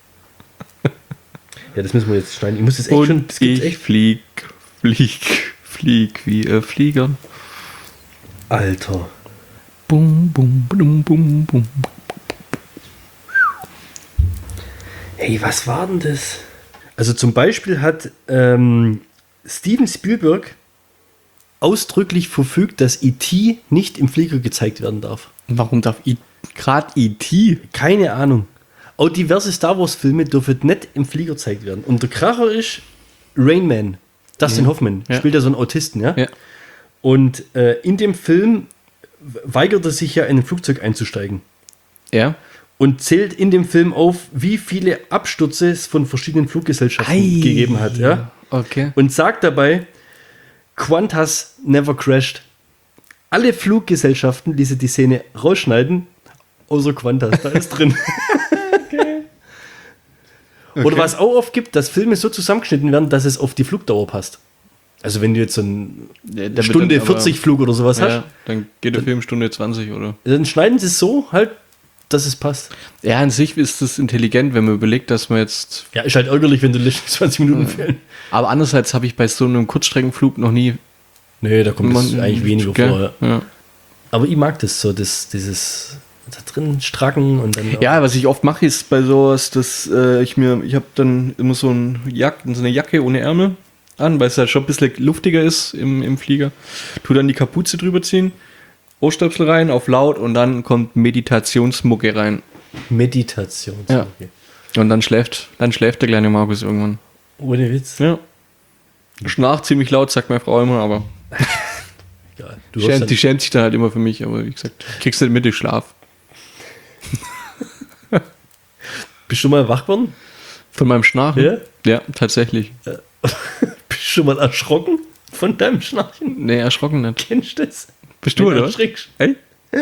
ja, das müssen wir jetzt schneiden, ich muss das echt schon, das gibt's ich echt. flieg, flieg, flieg wie ein Flieger. Alter. Bum, bum, bum, bum, bum. Hey, was war denn das? Also zum Beispiel hat ähm, Steven Spielberg ausdrücklich verfügt, dass E T nicht im Flieger gezeigt werden darf. Warum darf I gerade E T? Keine Ahnung. Auch diverse Star Wars Filme dürfen nicht im Flieger gezeigt werden. Und der Kracher ist Rain Man. Dustin Ja. Hoffman Ja. spielt ja so einen Autisten, ja? Ja. Und äh, in dem Film weigert er sich ja, in ein Flugzeug einzusteigen. Ja. Und zählt in dem Film auf, wie viele Abstürze es von verschiedenen Fluggesellschaften Ei. gegeben hat. Ja? Okay. Und sagt dabei, Qantas never crashed. Alle Fluggesellschaften, die sie die Szene rausschneiden, außer Qantas, da ist drin. Oder Okay. was auch oft gibt, dass Filme so zusammengeschnitten werden, dass es auf die Flugdauer passt. Also wenn du jetzt so einen Ja, der wird Stunde dann aber- vierzig Flug oder sowas hast, Ja, dann geht der Film Stunde zwanzig, oder? dann schneiden sie es so halt, dass es passt. Ja, an sich ist das intelligent, wenn man überlegt, dass man jetzt. Ja, ist halt ärgerlich, wenn du letzten zwanzig Minuten fehlen. Aber andererseits habe ich bei so einem Kurzstreckenflug noch nie. Nee, da kommt es man- eigentlich weniger gell? vor. Ja. Ja. Aber ich mag das so, das, dieses da drin stracken und dann. Ja, was ich oft mache, ist bei sowas, dass äh, ich mir, ich habe dann immer so, ein Jack, so eine Jacke ohne Ärmel an, weil es halt schon ein bisschen luftiger ist im, im Flieger. Tu dann die Kapuze drüber ziehen, Ohrstöpsel rein, auf laut und dann kommt Meditationsmucke rein. Meditation. Ja. Und dann schläft, dann schläft der kleine Markus irgendwann. Ohne Witz. Ja. Schnarcht ziemlich laut, sagt meine Frau immer, aber Egal. Du die hörst schämt, dann, die schämt sich dann halt immer für mich, aber wie gesagt, kriegst du den Mittagsschlaf. bist du mal wach geworden? Von meinem Schnarchen? Ja? Ja, tatsächlich. Bist du schon mal erschrocken von deinem Schnarchen? Nee, erschrocken nicht. Kennst du das? Bist du, Wenn oder? erschrickst. Echt?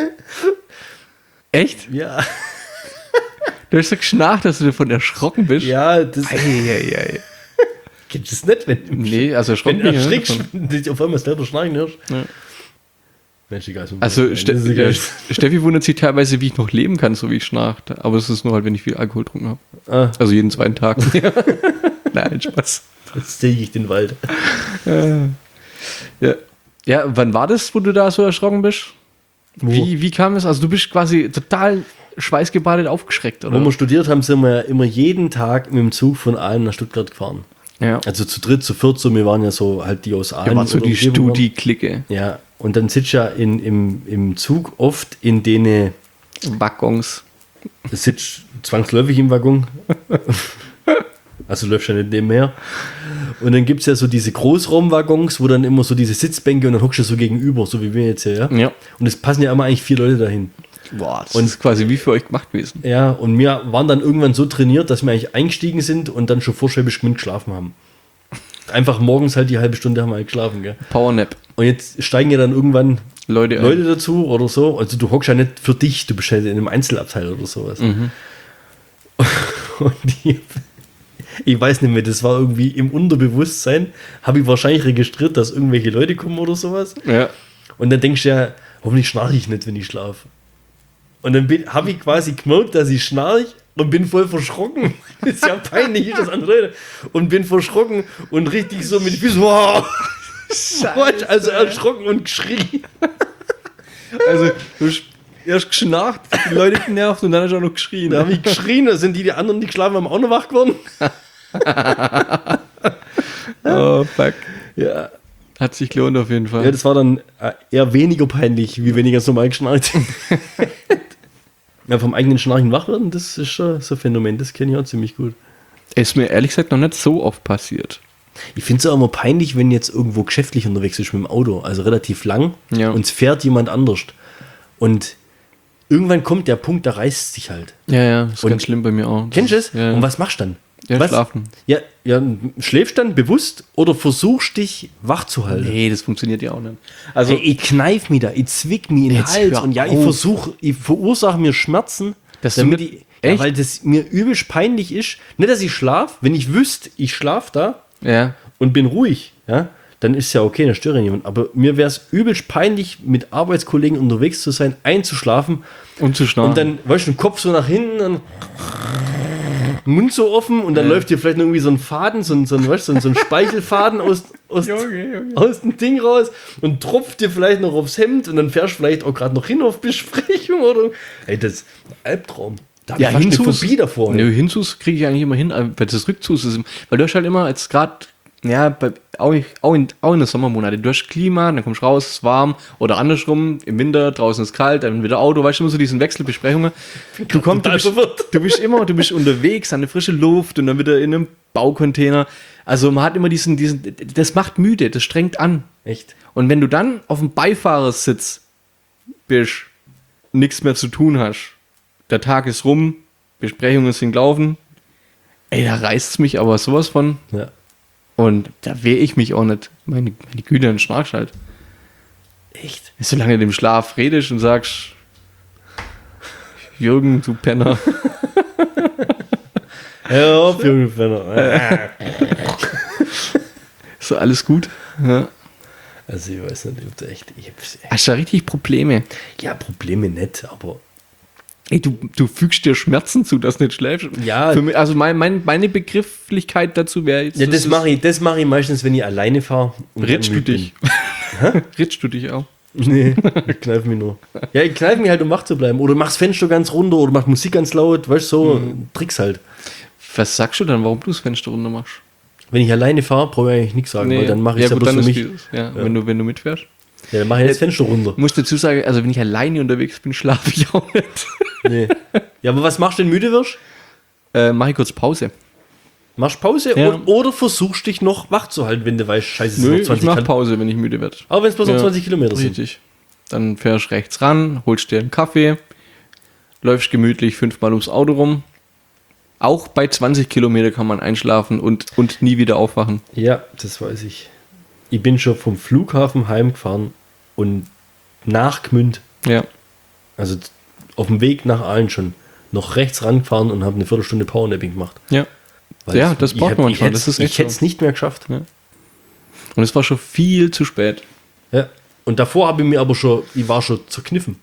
Echt? Ja. Du hast so geschnarcht, dass du davon erschrocken bist? Ja, das Eieiei. kennst du das nicht, wenn du Nee, also wenn erschrocken du bin ich nicht erschrickst, davon. wenn du dich auf einmal selber schnarchen hörst. Ja. Mensch, egal. ist mir Also wurscht. Ste Das ist egal. äh, Steffi wundert sich teilweise, wie ich noch leben kann, so wie ich schnarcht. Aber es ist nur halt, wenn ich viel Alkohol getrunken habe. Ah, Also jeden zweiten Tag. Nein, Spaß. jetzt sehe ich den Wald. Ja. Ja, wann war das, wo du da so erschrocken bist? Wie, wie kam es? Also du bist quasi total schweißgebadet aufgeschreckt, Wo oder? wir studiert haben, sind wir ja immer jeden Tag mit dem Zug von Aalen nach Stuttgart gefahren. Ja. Also zu dritt, zu viert, so, wir waren ja so halt die aus Aalen. Wir waren so oder die Umgebung waren. Studi-Clique. Ja, und dann sitzt ja in, im, im Zug oft in denen, Waggons. sitzt zwangsläufig im Waggon. Also läuft ja nicht nebenher. Und dann gibt es ja so diese Großraumwaggons, wo dann immer so diese Sitzbänke und dann hockst du so gegenüber, so wie wir jetzt hier, ja. Ja. Und es passen ja immer eigentlich vier Leute dahin. Boah, das und ist quasi wie für euch gemacht gewesen. Ja, und wir waren dann irgendwann so trainiert, dass wir eigentlich eingestiegen sind und dann schon vorschreibisch geschwind geschlafen haben. Einfach morgens halt die halbe Stunde haben wir halt geschlafen, gell. Powernap. Und jetzt steigen ja dann irgendwann Leute, ein. Leute dazu oder so. Also du hockst ja nicht für dich, du bist halt in einem Einzelabteil oder sowas. Mhm. Und die, ich weiß nicht mehr, das war irgendwie im Unterbewusstsein, habe ich wahrscheinlich registriert, dass irgendwelche Leute kommen oder sowas. Ja. Und dann denkst du ja, hoffentlich schnarche ich nicht, wenn ich schlafe. Und dann habe ich quasi gemerkt, dass ich schnarche und bin voll verschrocken. Das ist ja peinlich, ist das andere. Und bin verschrocken und richtig so mit den Füßen, wow. Also erschrocken und geschrien. Also, du hast erst geschnarcht, die Leute genervt und dann hast du auch noch geschrien. Da habe ich geschrien, da sind die, die anderen, die geschlafen haben, auch noch wach geworden. Oh, fuck. Ja. Hat sich gelohnt auf jeden Fall. Ja, das war dann eher weniger peinlich, wie wenn ich ganz normal geschnarcht. Ja, vom eigenen Schnarchen wach werden, das ist schon so ein Phänomen, das kenne ich auch ziemlich gut. Ist mir ehrlich gesagt noch nicht so oft passiert. Ich finde es auch immer peinlich, wenn jetzt irgendwo geschäftlich unterwegs ist mit dem Auto, also relativ lang, Ja. und es fährt jemand anders. Und irgendwann kommt der Punkt, da reißt es sich halt. Ja, ja, ist Und- ganz schlimm bei mir auch. Kennst du es? Ja, ja. Und was machst du dann? Ja, was? schlafen. Ja, ja, schläfst dann bewusst oder versuchst dich wach zu halten? Nee, das funktioniert ja auch nicht. Also, Ey, ich kneif mich da, ich zwick mich in den Jetzt Hals hör und ja, ich auf. versuche, ich verursache mir Schmerzen, Dass du damit mit- ich, ja, Echt? weil das mir übelst peinlich ist. Nicht, dass ich schlaf, wenn ich wüsste, ich schlaf da ja. und bin ruhig, ja, dann ist ja okay, dann störe ich niemand. Aber mir wäre es übelst peinlich, mit Arbeitskollegen unterwegs zu sein, einzuschlafen Und zu schnarchen. und dann, weißt du, den Kopf so nach hinten und Mund so offen und dann Ja. läuft dir vielleicht noch irgendwie so ein Faden, so ein, so ein, weißt du, so ein, so ein Speichelfaden aus, aus, aus dem Ding raus und tropft dir vielleicht noch aufs Hemd und dann fährst du vielleicht auch gerade noch hin auf Besprechung oder. Ey, das ist ein Albtraum. Da hab Ja, ich fast eine Hinzus, Phobie davor. Nö, Hinzus kriege ich eigentlich immer hin, aber bei das Rückzus ist, weil du hast halt immer jetzt gerade, ja, bei, auch, auch, in, auch in den Sommermonaten, du hast Klima, dann kommst du raus, es ist warm oder andersrum, im Winter, draußen ist kalt, dann wieder Auto, weißt du, immer so diesen Wechselbesprechungen. Du kommst, du total bist, verwirrt. du bist immer, du bist unterwegs an der frische Luft und dann wieder in einem Baucontainer. Also man hat immer diesen, diesen, das macht müde, das strengt an. Echt? Und wenn du dann auf dem Beifahrersitz bist, nichts mehr zu tun hast, der Tag ist rum, Besprechungen sind gelaufen, ey, da reißt es mich aber sowas von. Ja. Und da wehre ich mich auch nicht. Meine, meine Güte, dann schnarchst halt. Echt? Solange du im Schlaf redest und sagst, Jürgen, du Penner. Hör auf, junge Fenner. Ist so alles gut? Ja. Also ich weiß nicht, ob das echt. Ich hab's, Hast du da richtig Probleme? ja, Probleme nicht, aber. Ey, du, du fügst dir Schmerzen zu, dass du nicht schläfst. Ja. Für mich, also mein, mein, meine Begrifflichkeit dazu wäre jetzt. Ja, das ist- mache ich, das mach ich meistens, wenn ich alleine fahre. Ritschst du dich? Ritschst du dich auch? Nee, ich kneif mich nur. Ja, ich kneif mich halt, um wach zu bleiben. Oder mach's Fenster ganz runter oder mach Musik ganz laut. Weißt du, so Tricks halt. Was sagst du dann, warum du das Fenster runter machst? Wenn ich alleine fahre, brauche ich eigentlich nichts sagen, weil dann mache ich es ja, ja gut, bloß dann für ist mich. dieses, ja, Wenn, du, wenn du mitfährst. Ja, dann mache ich das Fenster runter. Ich muss dazu sagen, also wenn ich alleine unterwegs bin, schlafe ich auch nicht. Nee. Ja, aber was machst du, wenn du müde wirst? äh, Mache ich kurz Pause. Machst Pause Ja. oder, oder versuchst dich noch wach zu halten, wenn du weißt, scheiße, es sind Nö, noch ich zwanzig mache Kil- Pause, wenn ich müde werde. Aber wenn es bloß noch Ja. zwanzig Kilometer sind. Richtig. Dann fährst du rechts ran, holst dir einen Kaffee, läufst gemütlich fünfmal ums Auto rum. Auch bei zwanzig Kilometer kann man einschlafen und, und nie wieder aufwachen. Ja, das weiß ich. Ich bin schon vom Flughafen heimgefahren und nach Gmünd, Ja. also auf dem Weg nach Aalen schon, noch rechts rangefahren und habe eine Viertelstunde Powernapping gemacht. Ja. Weil Ja, ich- das ich braucht hätt- man ich schon, hätt's- das ist echt Ich hätte es so. nicht mehr geschafft. Und es war schon viel zu spät. Ja. Und davor habe ich mir aber schon, ich war schon zerkniffen.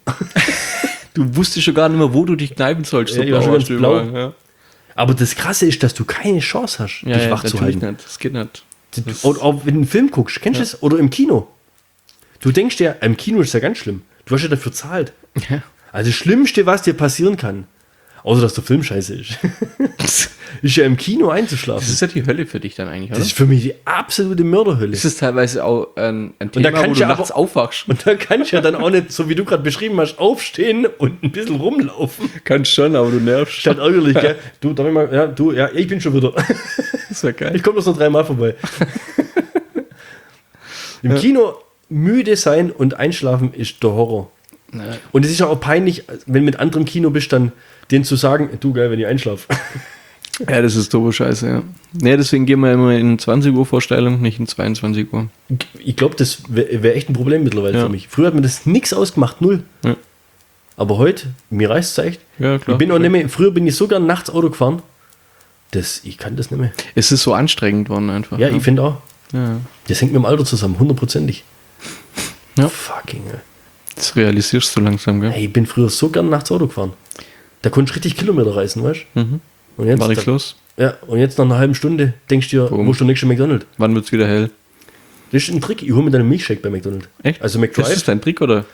Du wusstest schon gar nicht mehr, wo du dich kneifen sollst. Ja, ich war schon warst ganz du blau. überall, Ja, Aber das Krasse ist, dass du keine Chance hast, ja, dich ja wach zu natürlich halten. nicht. Das geht nicht. Das- Oder auch wenn du einen Film guckst, kennst du das? Oder im Kino. Du denkst dir, im Kino ist ja ganz schlimm. Du hast ja dafür zahlt. Ja. Also das Schlimmste, was dir passieren kann, außer dass der Film scheiße ist, ist ja im Kino einzuschlafen. Das ist ja die Hölle für dich dann eigentlich, oder? Das ist für mich die absolute Mörderhölle. Das ist teilweise auch ein, ein da Thema, kann wo ich du ja nachts aber- aufwachst. Und da kannst du ja dann auch nicht, so wie du gerade beschrieben hast, aufstehen und ein bisschen rumlaufen. Kannst schon, aber du nervst. Statt ärgerlich, gell? Du, darf ich mal, ja, du, ja, ich bin schon wieder. Das wäre geil. Ich komme bloß noch dreimal vorbei. Im Kino müde sein und einschlafen ist der Horror. Und es ist ja auch peinlich, wenn du mit anderem Kino bist, dann denen zu sagen, du geil, wenn ich einschlafe. Ja, das ist dobe Scheiße, ja. Nee, deswegen gehen wir immer in zwanzig Uhr Vorstellung, nicht in zweiundzwanzig Uhr. Ich glaube, das wäre wär echt ein Problem mittlerweile Ja. für mich. Früher hat mir das nichts ausgemacht, null. Ja. Aber heute, mir reißt es echt. Ja, klar. Ich bin auch nicht mehr, früher bin ich so gern nachts Auto gefahren. Das, ich kann das nicht mehr. Es ist so anstrengend worden einfach. Ja, ich finde auch. ja. Das hängt mit dem Alter zusammen, hundertprozentig. Ja. Fucking hell. Das realisierst du langsam, gell? Hey, ich bin früher so gern nachts Auto gefahren. Da konnte ich richtig Kilometer reisen, weißt du? Mhm. Und jetzt, War nichts da, los? ja, und jetzt nach einer halben Stunde denkst du dir, Boom. wo ist der nächste McDonald's? Wann wird's wieder hell? Das ist ein Trick, ich hole mir dann einen Milchshake bei McDonald's. Echt? Also Das McDrive. ist dein Trick, oder?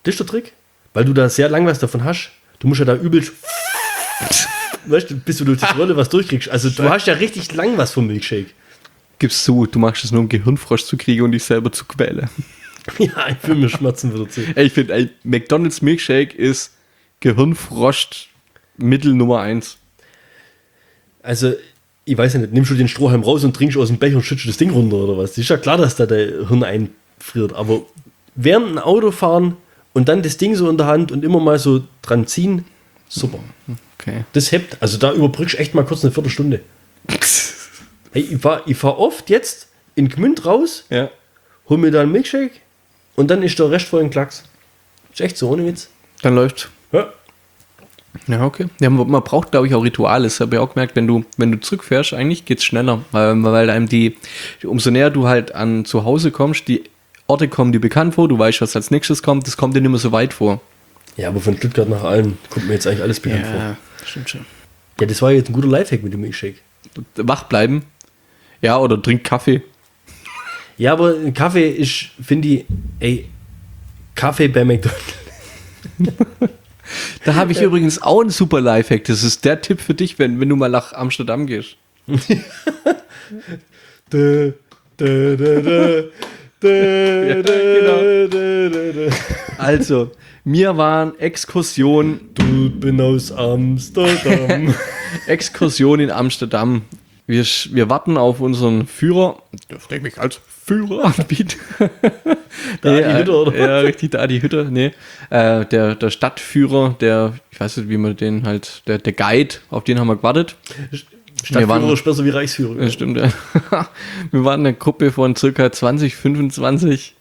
Das ist der Trick. Weil du da sehr lang was davon hast. Du musst ja da übelst weißt du, bis du durch die Rolle was durchkriegst. Also du hast ja richtig lang was vom Milkshake. Gib's zu, du machst es nur, um Gehirnfrosch zu kriegen und dich selber zu quälen. Ja, ich fühle mir Schmerzen wieder zu. Ey, ich finde, McDonald's Milkshake ist Gehirnfrosch Mittel Nummer eins. Also, ich weiß ja nicht, nimmst du den Strohhalm raus und trinkst aus dem Becher und schützt das Ding runter oder was? Ist ja klar, dass da der Hirn einfriert. Aber während ein Autofahren und dann das Ding so in der Hand und immer mal so dran ziehen, super. Okay. Das hebt, also da überbrückst du echt mal kurz eine Viertelstunde. Hey, ich fahre ich fahr oft jetzt in Gmünd raus, Ja. hol mir da einen Milkshake und dann ist der Rest voll ein Klacks. Ist echt so, ohne Witz. Dann läuft's. Ja. Ja, okay. Ja, man man braucht, glaube ich, auch Rituale. Das habe ich auch gemerkt, wenn du, wenn du zurückfährst, eigentlich geht's schneller. Weil, weil einem die, umso näher du halt an zu Hause kommst, die Orte kommen dir bekannt vor, du weißt, was als nächstes kommt, das kommt dir nicht mehr so weit vor. Ja, aber von Stuttgart nach Alm kommt mir jetzt eigentlich alles bekannt vor. stimmt schon. Ja, das war jetzt ein guter Lifehack mit dem Milkshake. Wach bleiben. Ja, oder trink Kaffee. Ja, aber ein Kaffee ist, finde ich, ey, Kaffee bei McDonald's. Da habe ich übrigens auch einen super Lifehack. Das ist der Tipp für dich, wenn, wenn du mal nach Amsterdam gehst. Dö, dö, dö, dö, dö, Ja, dö, dö, dö, dö. Also, mir waren Exkursion, Du bin aus Amsterdam. Exkursion in Amsterdam. Wir, sch- wir warten auf unseren Führer. Dürfte ich mich als Führer anbieten? Da die Hütte, oder? Ja, richtig, da die Hütte. Nee. Äh, der, der Stadtführer, der, ich weiß nicht, wie man den halt, der, der Guide, auf den haben wir gewartet. Stadtführer waren- ist besser wie Reichsführer. Ja, stimmt, ja. Wir waren eine Gruppe von circa zwanzig, fünfundzwanzig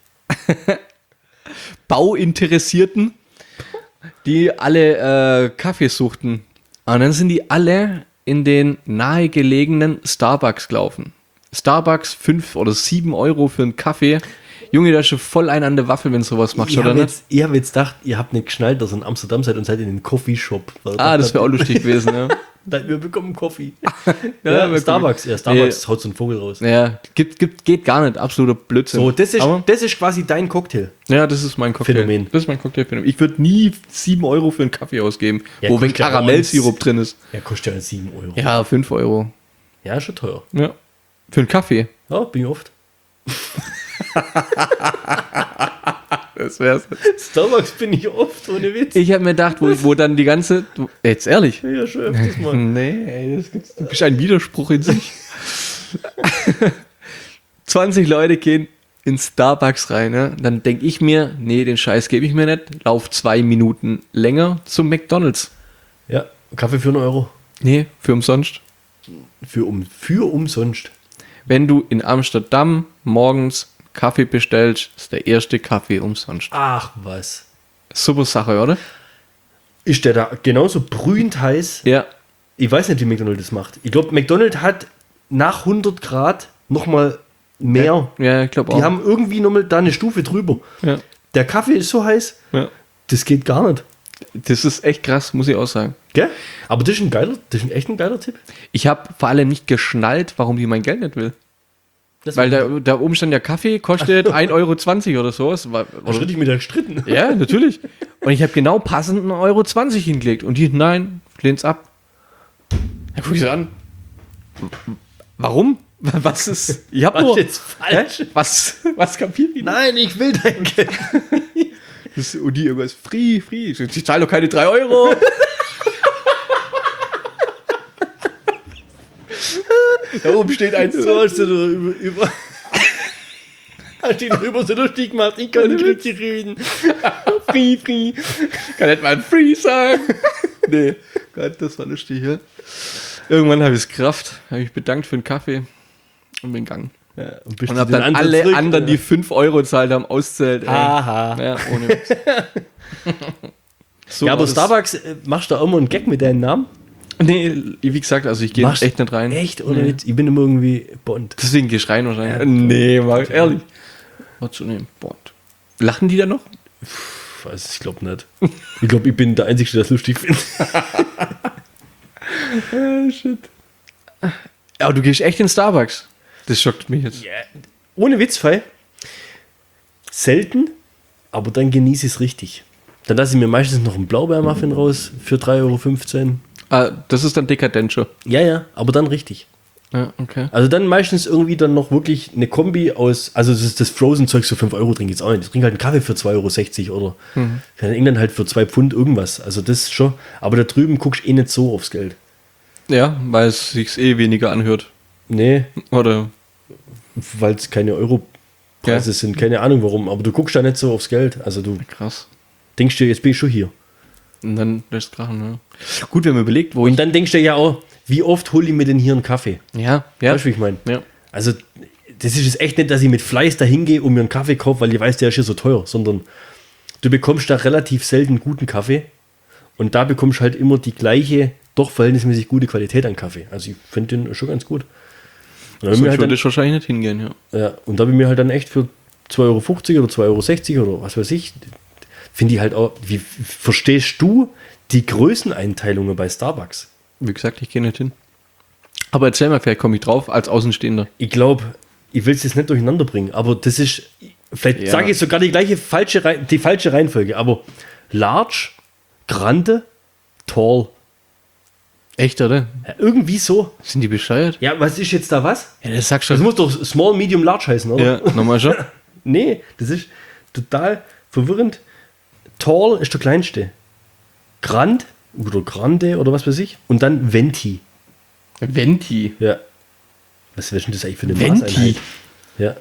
Bauinteressierten, die alle äh, Kaffee suchten. Und dann sind die alle in den nahegelegenen Starbucks gelaufen. Starbucks fünf oder sieben Euro für einen Kaffee. Junge, da ist schon voll ein an der Waffel, wenn du sowas machst, Ich oder habe nicht? jetzt, ich hab jetzt gedacht, ihr habt nicht geschnallt, dass ihr in Amsterdam seid und seid in den Coffeeshop. Ah, das wäre auch lustig gewesen, ja. Wir bekommen Kaffee. Ja, ja, Starbucks. Ja, Starbucks Nee. haut so einen Vogel raus. Ja, gibt, gibt, geht gar nicht. Absoluter Blödsinn. So, das ist, Aber- das ist quasi dein Cocktail. Ja, das ist mein Cocktail. Phänomen. Das ist mein Cocktailphänomen. Ich würde nie sieben Euro für einen Kaffee ausgeben, Ja, wo wenn kostet ja Karamellsirup drin ist. Ja, kostet ja sieben Euro. Ja, fünf Euro. Ja, ist schon teuer. Ja. Für einen Kaffee. Ja, bin ich oft. Das wär's. Starbucks bin ich oft, ohne Witz. Ich habe mir gedacht, wo, wo dann die ganze. Du, jetzt ehrlich? Ja, schon öfters mal. Nee, ey, das gibt's, du bist ein Widerspruch in sich. zwanzig Leute gehen in Starbucks rein, ne? Dann denke ich mir, nee, den Scheiß gebe ich mir nicht. Lauf zwei Minuten länger zum McDonalds. Ja, Kaffee für einen Euro. Nee, für umsonst. Für, um, für umsonst. Wenn du in Amsterdam morgens Kaffee bestellst, ist der erste Kaffee umsonst. Ach, was. Super Sache, oder? Ist der da genauso brühend heiß? Ja. Ich weiß nicht, wie McDonald's das macht. Ich glaube, McDonald's hat nach hundert Grad nochmal mehr. Ja, ich glaube auch. Die haben irgendwie nochmal da eine Stufe drüber. ja. Der Kaffee ist so heiß, Ja. das geht gar nicht. Das ist echt krass, muss ich auch sagen. Gell? Aber das ist ein geiler, das ist ein echt ein geiler Tipp. Ich habe vor allem nicht geschnallt, warum die mein Geld nicht will. Das Weil da, da oben stand, der Kaffee kostet ein Euro zwanzig oder so. Es war, hast du richtig mit der gestritten. ja, natürlich. Und ich habe genau passend einen Euro zwanzig hingelegt. Und die, nein, lehn's ab. Da guck ich so an. Warum? Was ist. Ich hab Was nur. ist jetzt falsch? Hä? Was, was kapiert die? Nein, ich will dein Geld. Das, und die irgendwas, free, free. Ich zahle doch keine drei Euro. Da oben steht eins. So hast du da über, über hast du drüber so lustig gemacht. Ich kann nicht richtig reden. Free, free. Kann nicht mal ein free sagen. Nee, Gott, das war lustig, ja. Irgendwann habe ich es gerafft, habe mich bedankt für den Kaffee und bin gegangen. Ja, und bist Und du habe den dann anderen alle zurück, anderen, die oder? fünf Euro gezahlt haben, auszählt. ey. Aha. Ja, ohne Witz. So Ja, aber war das- Starbucks, äh, machst du da immer einen Gag mit deinem Namen? Nee, wie gesagt, also ich gehe Machst- echt nicht rein. Echt? Oder Nee. nicht? Ich bin immer irgendwie Bond. Deswegen gehst du rein wahrscheinlich. nee, mal ehrlich. Was zu nehmen? Bond. Lachen die da noch? Ich weiß, ich glaube nicht. Ich glaube, ich bin der Einzige, der das lustig findet. Ah, shit. Aber du gehst echt in Starbucks. Das schockt mich jetzt. Ja, ohne Witz, Fei. Selten, aber dann genieße ich es richtig. Dann lasse ich mir meistens noch einen Blaubeermuffin raus für drei Euro fünfzehn. Ah, das ist dann dekadent schon. Ja, ja, aber dann richtig. Ja, okay. Also dann meistens irgendwie dann noch wirklich eine Kombi aus, also das, das Frozen-Zeug für fünf Euro trinke ich jetzt auch nicht. Ich trinke halt einen Kaffee für zwei Euro sechzig oder Mhm. in England halt für zwei Pfund irgendwas. Also das schon. Aber da drüben guckst du eh nicht so aufs Geld. Ja, weil es sich eh weniger anhört. Nee, Oder? weil es keine Euro-Preise Ja. sind. Keine Ahnung warum. Aber du guckst da nicht so aufs Geld. Also du Krass. denkst dir, jetzt bin ich schon hier. Und dann lässt krachen, ja. Gut, wir haben überlegt, wo Und ich... dann denkst du ja auch, wie oft hole ich mir denn hier einen Kaffee? Ja, ja. Weißt du, wie ich meine? Ja. Also, das ist jetzt echt nicht, dass ich mit Fleiß dahin gehe und mir einen Kaffee kaufe, weil ich weiß, der ist ja so teuer, sondern du bekommst da relativ selten guten Kaffee und da bekommst du halt immer die gleiche, doch verhältnismäßig gute Qualität an Kaffee. Also, ich finde den schon ganz gut. Und da So bin ich würde halt ich wahrscheinlich nicht hingehen, ja. dann, ja, und da bin ich mir halt dann echt für zwei Euro fünfzig oder zwei Euro sechzig oder was weiß ich, finde ich halt auch, wie verstehst du die Größeneinteilungen bei Starbucks? Wie gesagt, ich gehe nicht hin. Aber erzähl mal, vielleicht komme ich drauf als Außenstehender. Ich glaube, ich will es jetzt nicht durcheinander bringen, aber das ist, vielleicht Ja. sage ich sogar die gleiche falsche, Rei- die falsche Reihenfolge, aber Large, Grande, Tall. Echt, oder? Ja, irgendwie so. Sind die bescheuert? Ja, was ist jetzt da was? Ja, das sagst Das du. muss doch Small, Medium, Large heißen, oder? Ja, nochmal schon. Nee, das ist total verwirrend. Tall ist der kleinste. Grand oder Grande oder was weiß ich. Und dann Venti. Venti. Ja. Was wäre denn das eigentlich für eine Venti. Maßeinheit? Ja.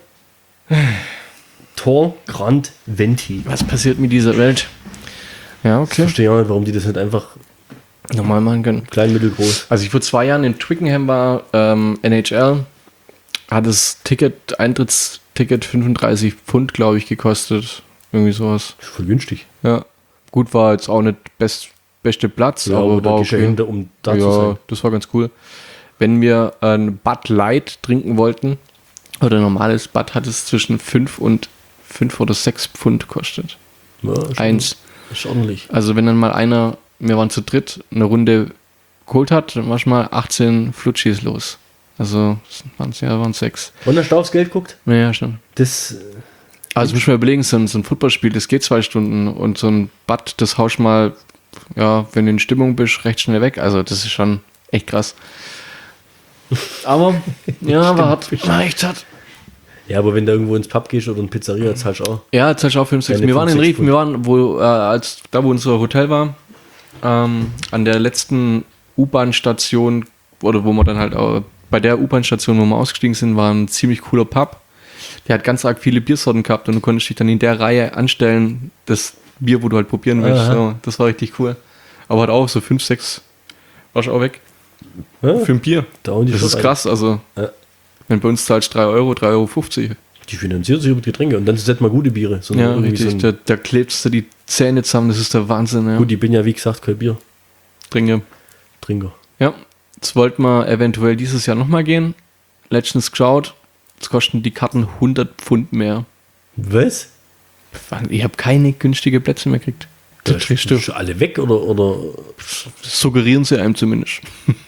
Tall, Grand, Venti. Was passiert mit dieser Welt? Ja, Ich okay. verstehe auch nicht, warum die das nicht einfach Normal machen können. klein, mittel, groß. Als ich vor zwei Jahren in Twickenham war, ähm, N H L, hat das Ticket, Eintrittsticket fünfunddreißig Pfund, glaube ich, gekostet. Irgendwie sowas. Das ist voll günstig. Ja. Gut, war jetzt auch nicht best, beste Platz, Ja, aber aber da war gehst du ja okay. hinter, um da ja, zu sein. das war ganz cool. Wenn wir ein Bud Light trinken wollten, oder normales Bud, hat es zwischen fünf und fünf oder sechs Pfund kostet. Ja, ist Eins. Ist ordentlich. Also wenn dann mal einer, wir waren zu dritt, eine Runde geholt hat, dann war schon mal achtzehn Flutschis los. Also waren es ja, waren sechs. Und hast du aufs Geld guckt? Ja, schon. Das, Also muss man überlegen, so ein, so ein Footballspiel, das geht zwei Stunden und so ein Bad, das haust mal, ja, wenn du in Stimmung bist, recht schnell weg. Also das ist schon echt krass. Aber, ja, war hart. War echt hart. ja, aber wenn du irgendwo ins Pub gehst oder in Pizzeria, zahlst du auch. Ja, jetzt hast du auch fünf, sechs. Keine Wir waren in fünf, sechs Rief, wir waren, wo, äh, als, da wo unser Hotel war, ähm, an der letzten U-Bahn-Station, oder wo wir dann halt auch, bei der U-Bahn-Station, wo wir ausgestiegen sind, war ein ziemlich cooler Pub. Der hat ganz arg viele Biersorten gehabt und du konntest dich dann in der Reihe anstellen, das Bier, wo du halt probieren willst. Aha. So, das war richtig cool. Aber hat auch so fünf, sechs, warst du auch weg. Ja, Für ein Bier. da hauen die Das schon ist rein. krass, also, Ja. wenn bei uns zahlst drei Euro, drei Euro fünfzig. Die finanziert sich über die Getränke und dann sind mal gute Biere. sondern Ja, irgendwie richtig. So da, ein, da klebst du die Zähne zusammen, das ist der Wahnsinn. Ja. gut, ich bin ja wie gesagt kein Biertrinker. Trinke. Ja, jetzt wollten wir eventuell dieses Jahr nochmal gehen. Letztens geschaut, jetzt kosten die Karten hundert Pfund mehr. Was? Ich habe keine günstige Plätze mehr gekriegt. Da Das kriegst du. schon alle weg oder, oder Das suggerieren sie einem zumindest.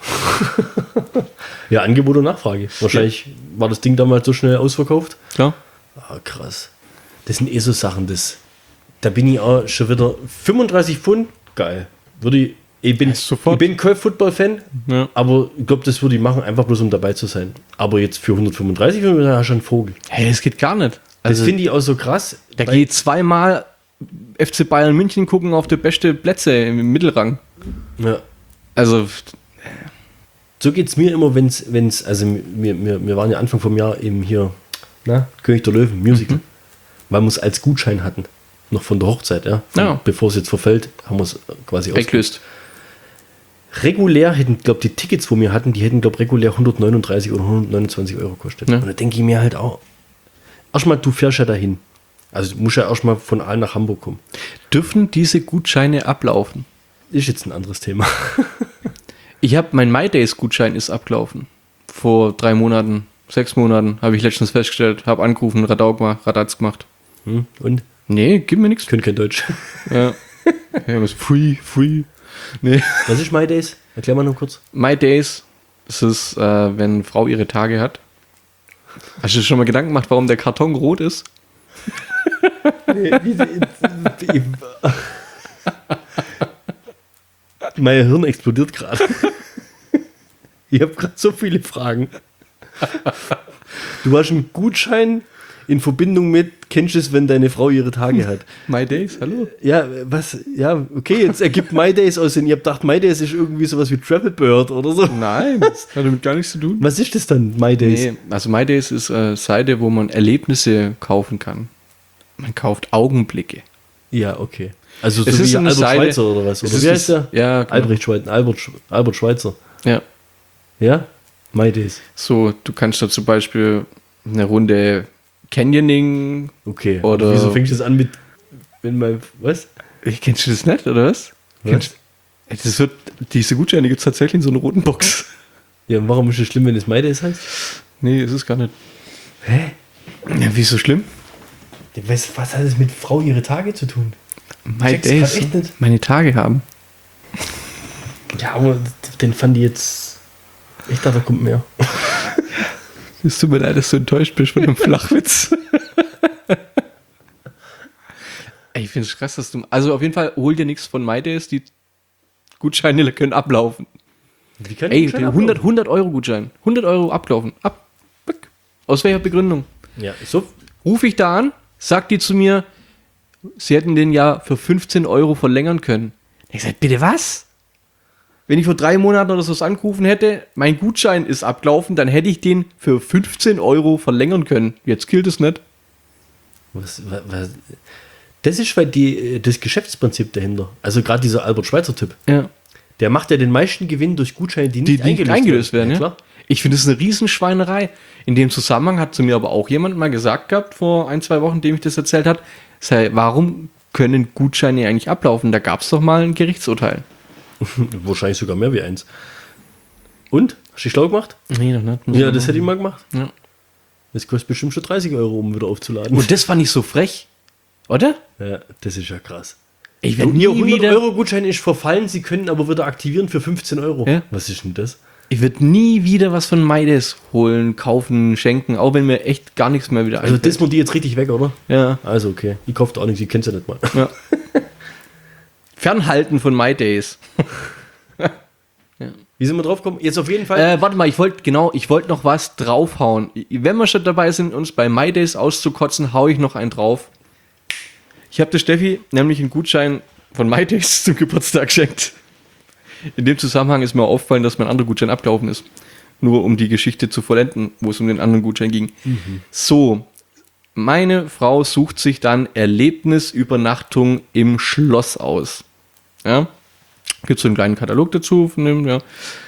ja, Angebot und Nachfrage. Wahrscheinlich war das Ding damals so schnell ausverkauft. Klar. Ah, krass. Das sind eh so Sachen, das. Da bin ich auch schon wieder fünfunddreißig Pfund. Geil. Würde ich. Ich bin, Ja, sofort. ich bin kein Football-Fan, Ja. aber ich glaube, das würde ich machen, einfach bloß um dabei zu sein. Aber jetzt für hundertfünfunddreißig Pfund hast du einen Vogel. Hey, das geht gar nicht. Das Also, finde ich auch so krass. da weil- geht zweimal F C Bayern München gucken auf die beste Plätze im Mittelrang. ja. Also, So geht es mir immer, wenn es, also wir, wir, wir waren ja Anfang vom Jahr eben hier, na, König der Löwen, Musical, weil wir es als Gutschein hatten, noch von der Hochzeit, ja. Von, Ja. Bevor es jetzt verfällt, haben wir es quasi ausgelöst. weggelöst. Regulär hätten, glaube die Tickets, wo wir hatten, die hätten, glaube regulär hundertneununddreißig oder hundertneunundzwanzig Euro gekostet. Ja. Und da denke ich mir halt auch, erstmal, du fährst ja dahin. Also du musst ja erstmal von Aalen nach Hamburg kommen. Dürfen diese Gutscheine ablaufen? Ist jetzt ein anderes Thema. Ich habe, mein MyDays-Gutschein ist abgelaufen. Vor drei Monaten, sechs Monaten, habe ich letztens festgestellt, habe angerufen, Radau gemacht, Radatz gemacht. Hm? Und? Nee, gib mir nichts. Können kein Deutsch. Ja. Ja, was, free, free. Nee. Was ist My Days? Erklär mal noch kurz. MyDays, das ist, äh, wenn eine Frau ihre Tage hat. Hast du dir schon mal Gedanken gemacht, warum der Karton rot ist? mein Hirn explodiert gerade. Ich habe gerade so viele Fragen. Du hast einen Gutschein in Verbindung mit, kennst du es, wenn deine Frau ihre Tage hat? My Days, hallo? Ja, was? Ja, okay, jetzt ergibt My Days Aussinn. Ihr habt gedacht, My Days ist irgendwie sowas wie Travel Bird oder so. Nein, das hat damit gar nichts zu tun. Was ist das dann, My Days? Nee, also My Days ist eine Seite, wo man Erlebnisse kaufen kann. Man kauft Augenblicke. Ja, okay. Also so Es ist wie eine Albert Seite- Schweitzer oder was? es Oder ist wie heißt das- der? ja, genau. Albrecht Schweitzer, Albert, Sch- Albert Schweitzer. Ja. Ja? My Days. So, du kannst da zum Beispiel eine Runde Canyoning. Okay. Oder- Und wieso fängst du das an mit, wenn mal, was? Kennst du das nicht, oder was? Kennst, das wird, diese Gutscheine gibt es tatsächlich in so einer roten Box. Ja, und warum ist es schlimm, wenn es My Days heißt? Nee, es ist gar nicht. Hä? Ja, wieso schlimm? Was, was hat es mit Frau ihre Tage zu tun? My check's Days. grad echt nicht. Meine Tage haben. Ja, aber den fand ich jetzt. Ich dachte, da kommt mehr. Es tut mir leid, dass du enttäuscht bist von dem Flachwitz. Ey, ich finde es krass, dass du. Also auf jeden Fall hol dir nichts von My Days, die Gutscheine können ablaufen. Wie kann Ey, ich den hundert, hundert Euro Gutschein. hundert Euro ablaufen. Ab. Weg. Aus welcher Begründung? Ja, so. Rufe ich da an, sagt die zu mir, sie hätten den ja für fünfzehn Euro verlängern können. Ich sage, bitte was? Wenn ich vor drei Monaten oder so angerufen hätte, mein Gutschein ist abgelaufen, dann hätte ich den für fünfzehn Euro verlängern können. Jetzt gilt es nicht. Was, was, was? Das ist weil die, das Geschäftsprinzip dahinter. Also gerade dieser Albert Schweitzer-Typ. Ja. Der macht ja den meisten Gewinn durch Gutscheine, die Die nicht nicht eingelöst, eingelöst werden. Ja, Ja, klar. Ich finde, das ist eine Riesenschweinerei. In dem Zusammenhang hat zu mir aber auch jemand mal gesagt gehabt, vor ein, zwei Wochen, dem ich das erzählt hat, sei, warum können Gutscheine eigentlich ablaufen? Da gab es doch mal ein Gerichtsurteil. Wahrscheinlich sogar mehr wie eins. Und? Hast du dich schlau gemacht? Nee, noch nicht. Ja, das hätte ich mal gemacht. Ja. Das kostet bestimmt schon dreißig Euro, um wieder aufzuladen. Und das fand ich so frech, oder? Ja, das ist ja krass. Ich Wenn werde Ihr nie hundert wieder, Euro Gutschein ist verfallen, Sie können aber wieder aktivieren für fünfzehn Euro. Ja. Was ist denn das? ich werd nie wieder was von My Days holen, kaufen, schenken, auch wenn mir echt gar nichts mehr wieder Also einfällt. das man die jetzt richtig weg, oder? Ja, Also okay. Ich kaufe auch nichts, ich kenn's ja nicht mal. ja. Fernhalten von My Days. Wie sind wir drauf gekommen? Jetzt auf jeden Fall. Äh, warte mal, ich wollte genau, ich wollte noch was draufhauen. Wenn wir schon dabei sind, uns bei My Days auszukotzen, hau ich noch einen drauf. Ich habe der Steffi nämlich einen Gutschein von My Days zum Geburtstag geschenkt. In dem Zusammenhang ist mir aufgefallen, dass mein anderer Gutschein abgelaufen ist. Nur um die Geschichte zu vollenden, wo es um den anderen Gutschein ging. Mhm. So, meine Frau sucht sich dann Erlebnisübernachtung im Schloss aus. Ja, gibt so einen kleinen Katalog dazu von dem, ja.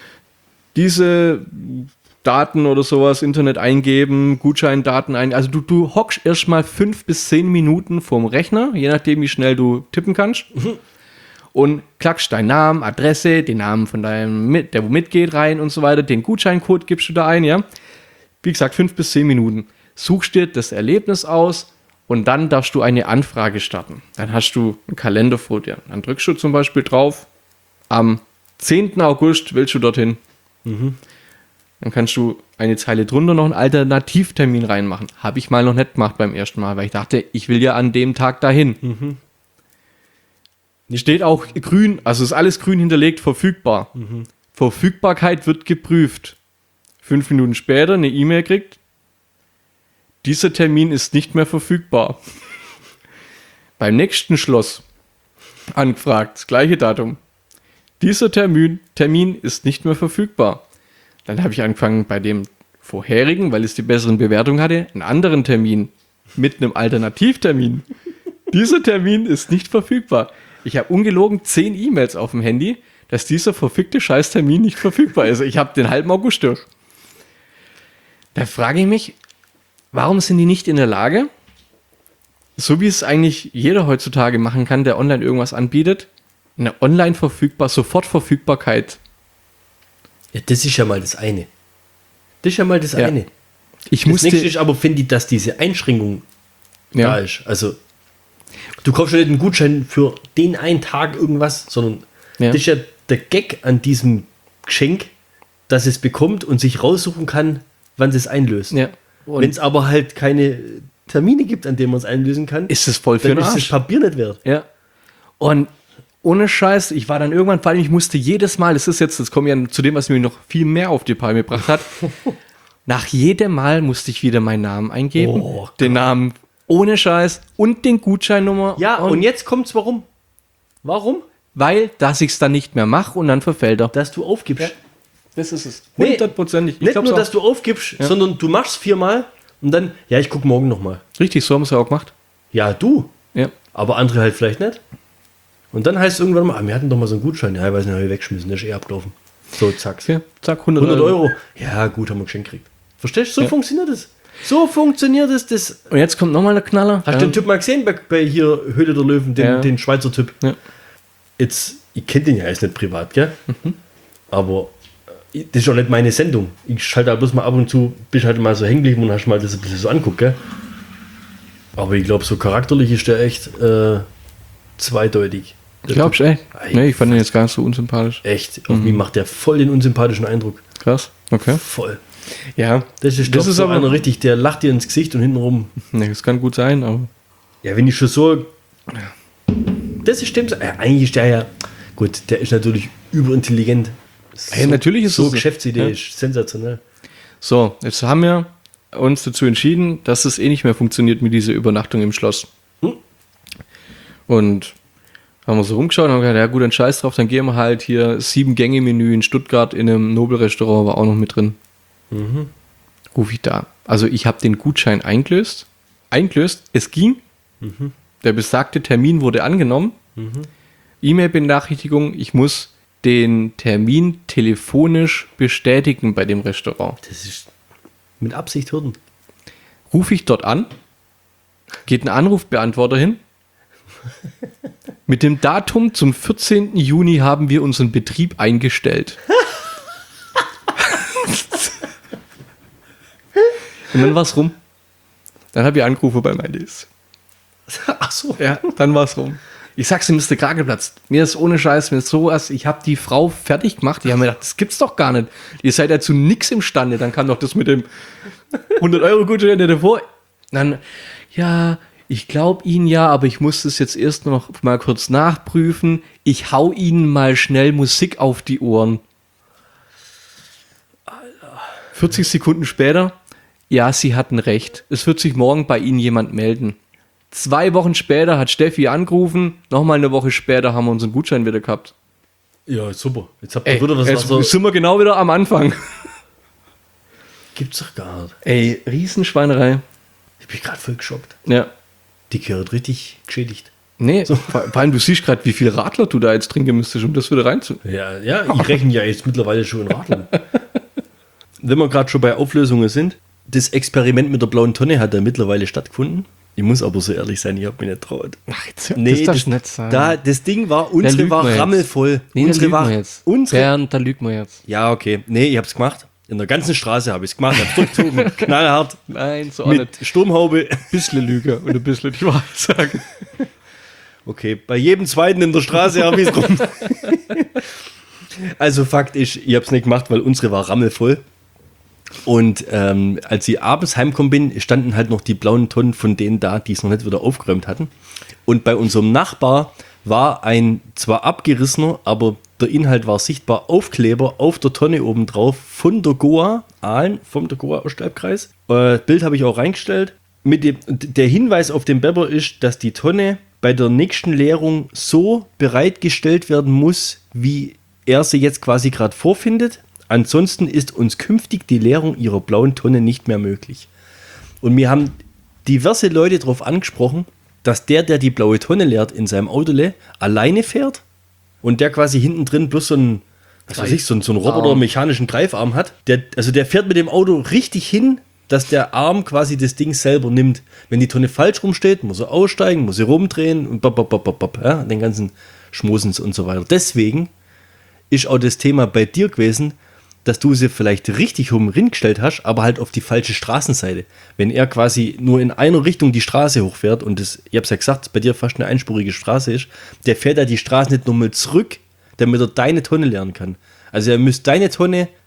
Diese Daten oder sowas, Internet eingeben, Gutscheindaten ein. Also du, du hockst erstmal fünf bis zehn Minuten vorm Rechner, je nachdem, wie schnell du tippen kannst. Mhm. Und klackst deinen Namen, Adresse, den Namen von deinem, mit, der wo mitgeht, rein und so weiter. Den Gutscheincode gibst du da ein, ja. Wie gesagt, fünf bis zehn Minuten. Suchst dir das Erlebnis aus und dann darfst du eine Anfrage starten. Dann hast du einen Kalender vor dir. Dann drückst du zum Beispiel drauf, am zehnten August willst du dorthin. Mhm. Dann kannst du eine Zeile drunter noch einen Alternativtermin reinmachen. Habe ich mal noch nicht gemacht beim ersten Mal, weil ich dachte, ich will ja an dem Tag dahin. Mhm. Steht auch grün, also ist alles grün hinterlegt, verfügbar. Mhm. Verfügbarkeit wird geprüft. Fünf Minuten später eine E-Mail kriegt, dieser Termin ist nicht mehr verfügbar. Beim nächsten Schloss angefragt, das gleiche Datum. Dieser Termin, Termin ist nicht mehr verfügbar. Dann habe ich angefangen bei dem vorherigen, weil es die besseren Bewertungen hatte, einen anderen Termin mit einem Alternativtermin. Dieser Termin ist nicht verfügbar. Ich habe ungelogen zehn E-Mails auf dem Handy, dass dieser verfickte Scheißtermin nicht verfügbar ist. Ich habe den halben August durch. Da frage ich mich, warum sind die nicht in der Lage, so wie es eigentlich jeder heutzutage machen kann, der online irgendwas anbietet, eine online verfügbar, sofort Verfügbarkeit. Ja, das ist ja mal das eine. Das ist ja mal das Ja. eine. Ich Das musste, nächste ist aber, finde ich, dass diese Einschränkung Ja. da ist. Also, du kaufst ja nicht einen Gutschein für den einen Tag irgendwas, sondern Ja. das ist ja der Gag an diesem Geschenk, dass es bekommt und sich raussuchen kann, wann es einlöst. ja. Und Wenn es aber halt keine Termine gibt, an denen man es einlösen kann, ist es voll für dann den ist das Arsch. Papier nicht wert. Ja. Und ohne Scheiß, ich war dann irgendwann, vor allem ich musste jedes Mal, das ist jetzt, das kommt ja zu dem, was mir noch viel mehr auf die Palme gebracht hat, nach jedem Mal musste ich wieder meinen Namen eingeben, Oh, den Namen ohne Scheiß und den Gutscheinnummer. Ja, und, und jetzt kommt's, warum? Warum? Weil, dass ich es dann nicht mehr mache und dann verfällt er. Dass du aufgibst. Ja. Das ist es. Nee, hundertprozentig. Ich Nicht glaub's nur, auch. dass du aufgibst, Ja. sondern du machst viermal und dann, ja, ich guck morgen nochmal. Richtig, so haben wir es ja auch gemacht. Ja, du. Ja. Aber andere halt vielleicht nicht. Und dann heißt es irgendwann mal, ah, wir hatten doch mal so einen Gutschein. Ja, ich weiß nicht, habe ich weggeschmissen, der ist eh abgelaufen. So, zack. Okay, zack, hundert, hundert Euro. Euro. Ja, gut, haben wir geschenkt gekriegt. Verstehst du? So Ja. funktioniert das. So funktioniert es. Das. Und jetzt kommt nochmal der Knaller. Hast du Ja. den Typ mal gesehen bei, bei hier Höhle der Löwen, den, Ja. den Schweizer Typ? Ja. Jetzt, ich kenne den ja jetzt nicht privat, gell? Mhm. Aber äh, das ist auch nicht meine Sendung. Ich schalte da bloß mal ab und zu, bist halt mal so hängen geblieben und hast mal das ein bisschen so anguckt, gell? Aber ich glaube, so charakterlich ist der echt äh, zweideutig. Der Glaubst du, Typ. ey? Nee, ich fand den jetzt gar nicht so unsympathisch. Echt, auf mich macht der voll den unsympathischen Eindruck. Krass, okay. Voll. Ja, Das ist, Das das ist so aber- einer richtig, der lacht dir ins Gesicht und hintenrum. nee, das kann gut sein, aber Ja, wenn ich schon so. Das ist stimmt. Äh, eigentlich ist der ja. Gut, der ist natürlich überintelligent. So, Hey, natürlich ist so es so. Geschäftsidee Ja. ist sensationell. so, jetzt haben wir uns dazu entschieden, dass es eh nicht mehr funktioniert mit dieser Übernachtung im Schloss. Hm? Und haben wir so rumgeschaut und haben gesagt, ja gut, dann scheiß drauf, dann gehen wir halt hier sieben Gänge-Menü in Stuttgart in einem Nobelrestaurant, war auch noch mit drin. Mhm. Ruf ich da. Also ich habe den Gutschein eingelöst. Eingelöst, es ging. Mhm. Der besagte Termin wurde angenommen. E-Mail-Benachrichtigung, ich muss den Termin telefonisch bestätigen bei dem Restaurant. Das ist mit Absicht Hürden. Rufe ich dort an, geht ein Anrufbeantworter hin. Mit dem Datum zum vierzehnten Juni haben wir unseren Betrieb eingestellt. Und dann war's rum. Dann habe ich angerufen bei Mindis. Ach so. Ja, dann war's rum. Ich sag's ihm, Mister Kragelplatz. Mir ist ohne Scheiß, mir ist sowas, ich habe die Frau fertig gemacht. Die haben mir gedacht, das gibt's doch gar nicht. Ihr seid ja zu nix imstande. Dann kam doch das mit dem hundert Euro Gutschein davor. Dann, ja, ich glaube Ihnen ja, aber ich muss das jetzt erst noch mal kurz nachprüfen. Ich hau Ihnen mal schnell Musik auf die Ohren. vierzig Sekunden später, ja, Sie hatten recht. Es wird sich morgen bei Ihnen jemand melden. Zwei Wochen später hat Steffi angerufen. Nochmal eine Woche später haben wir unseren Gutschein wieder gehabt. Ja, super. Jetzt habt ihr Ey, wieder was. jetzt Also, sind wir genau wieder am Anfang. gibt's doch gar nicht. Ey, Riesenschweinerei. Ich bin gerade voll geschockt. Ja. Die gehört richtig geschädigt. Nee, vor, vor allem du siehst gerade, wie viel Radler du da jetzt trinken müsstest, um das wieder reinzu... Ja, ja, ich rechne ja jetzt mittlerweile schon in Radlern. Wenn wir gerade schon bei Auflösungen sind, das Experiment mit der blauen Tonne hat ja mittlerweile stattgefunden. Ich muss aber so ehrlich sein, ich habe mich nicht traut. Ach, jetzt, Nee, das das, darfst du nicht sagen. da, das Ding war, Da unsere lügt war man jetzt. rammelvoll. Nee, unsere da war, lügen wir jetzt. Unsere, Bernd, da lügen wir jetzt. ja, okay. Nee, ich hab's gemacht. In der ganzen Straße habe ich es gemacht. Ich hab's durchgezogen. Knallhart. Nein, so auch Mit nicht. Sturmhaube. Ein bisschen Lüge und ein bisschen die Wahrheit sagen. Okay, bei jedem zweiten in der Straße habe ich es rum. Also Fakt ist, ich habe es nicht gemacht, weil unsere war rammelvoll. Und ähm, als ich abends heimgekommen bin, standen halt noch die blauen Tonnen von denen da, die es noch nicht wieder aufgeräumt hatten. Und bei unserem Nachbar war ein zwar abgerissener, aber der Inhalt war sichtbar, Aufkleber auf der Tonne oben drauf von der Goa, Aalen, vom der Goa Ostalbkreis. Äh, Bild habe ich auch reingestellt. Mit dem, der Hinweis auf dem Bepper ist, dass die Tonne bei der nächsten Leerung so bereitgestellt werden muss, wie er sie jetzt quasi gerade vorfindet. Ansonsten ist uns künftig die Leerung ihrer blauen Tonne nicht mehr möglich. Und wir haben diverse Leute darauf angesprochen, dass der, der die blaue Tonne leert, in seinem Autole alleine fährt und der quasi hinten drin bloß so einen, was weiß ich, so einen, so einen Roboter mechanischen Greifarm hat. Der, also der fährt mit dem Auto richtig hin, dass der Arm quasi das Ding selber nimmt. Wenn die Tonne falsch rumsteht, muss er aussteigen, muss er rumdrehen und bop, bop, bop, bop, bop, ja, den ganzen Schmusens und so weiter. Deswegen ist auch das Thema bei dir gewesen, dass du sie vielleicht richtig rum gestellt hast, aber halt auf die falsche Straßenseite. Wenn er quasi nur in einer Richtung die Straße hochfährt und das, ich hab's ja gesagt, bei dir fast eine einspurige Straße ist, der fährt ja die Straße nicht nochmal zurück, damit er deine Tonne leeren kann. Also er müsste deine Tonne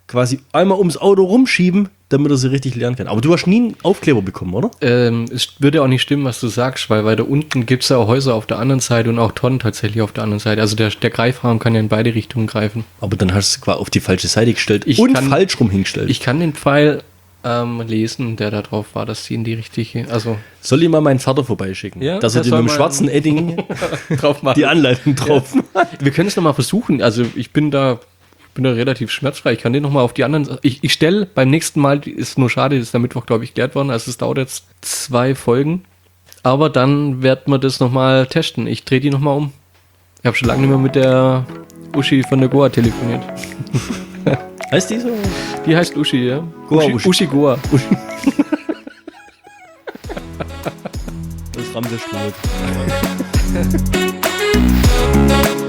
quasi einmal ums Auto rumschieben, damit er sie richtig lernen kann. Aber du hast nie einen Aufkleber bekommen, oder? Ähm, es würde auch nicht stimmen, was du sagst, weil weiter unten gibt es ja auch Häuser auf der anderen Seite und auch Tonnen tatsächlich auf der anderen Seite. Also der, der Greifrahmen kann ja in beide Richtungen greifen. Aber dann hast du es quasi auf die falsche Seite gestellt Ich und kann- falsch rum hingestellt. Ich kann den Pfeil ähm, lesen, der da drauf war, dass sie in die richtige, also Soll ich mal meinen Vater vorbeischicken, Ja, dass er der dir soll mit dem mal- schwarzen Edding drauf machen. die Anleitung drauf Wir können es nochmal versuchen. Also ich bin da, bin da relativ schmerzfrei. Ich kann den nochmal auf die anderen. Ich, ich stelle beim nächsten Mal, ist nur schade, ist der Mittwoch, glaube ich, geklärt worden. Also es dauert jetzt zwei Folgen. Aber dann werden wir das nochmal testen. Ich drehe die nochmal um. Ich habe schon lange nicht mehr mit der Uschi von der Goa telefoniert. Heißt die so? Die heißt Uschi, ja. Goa Uschi, Uschi. Uschi Goa. Das Ramsesschmut.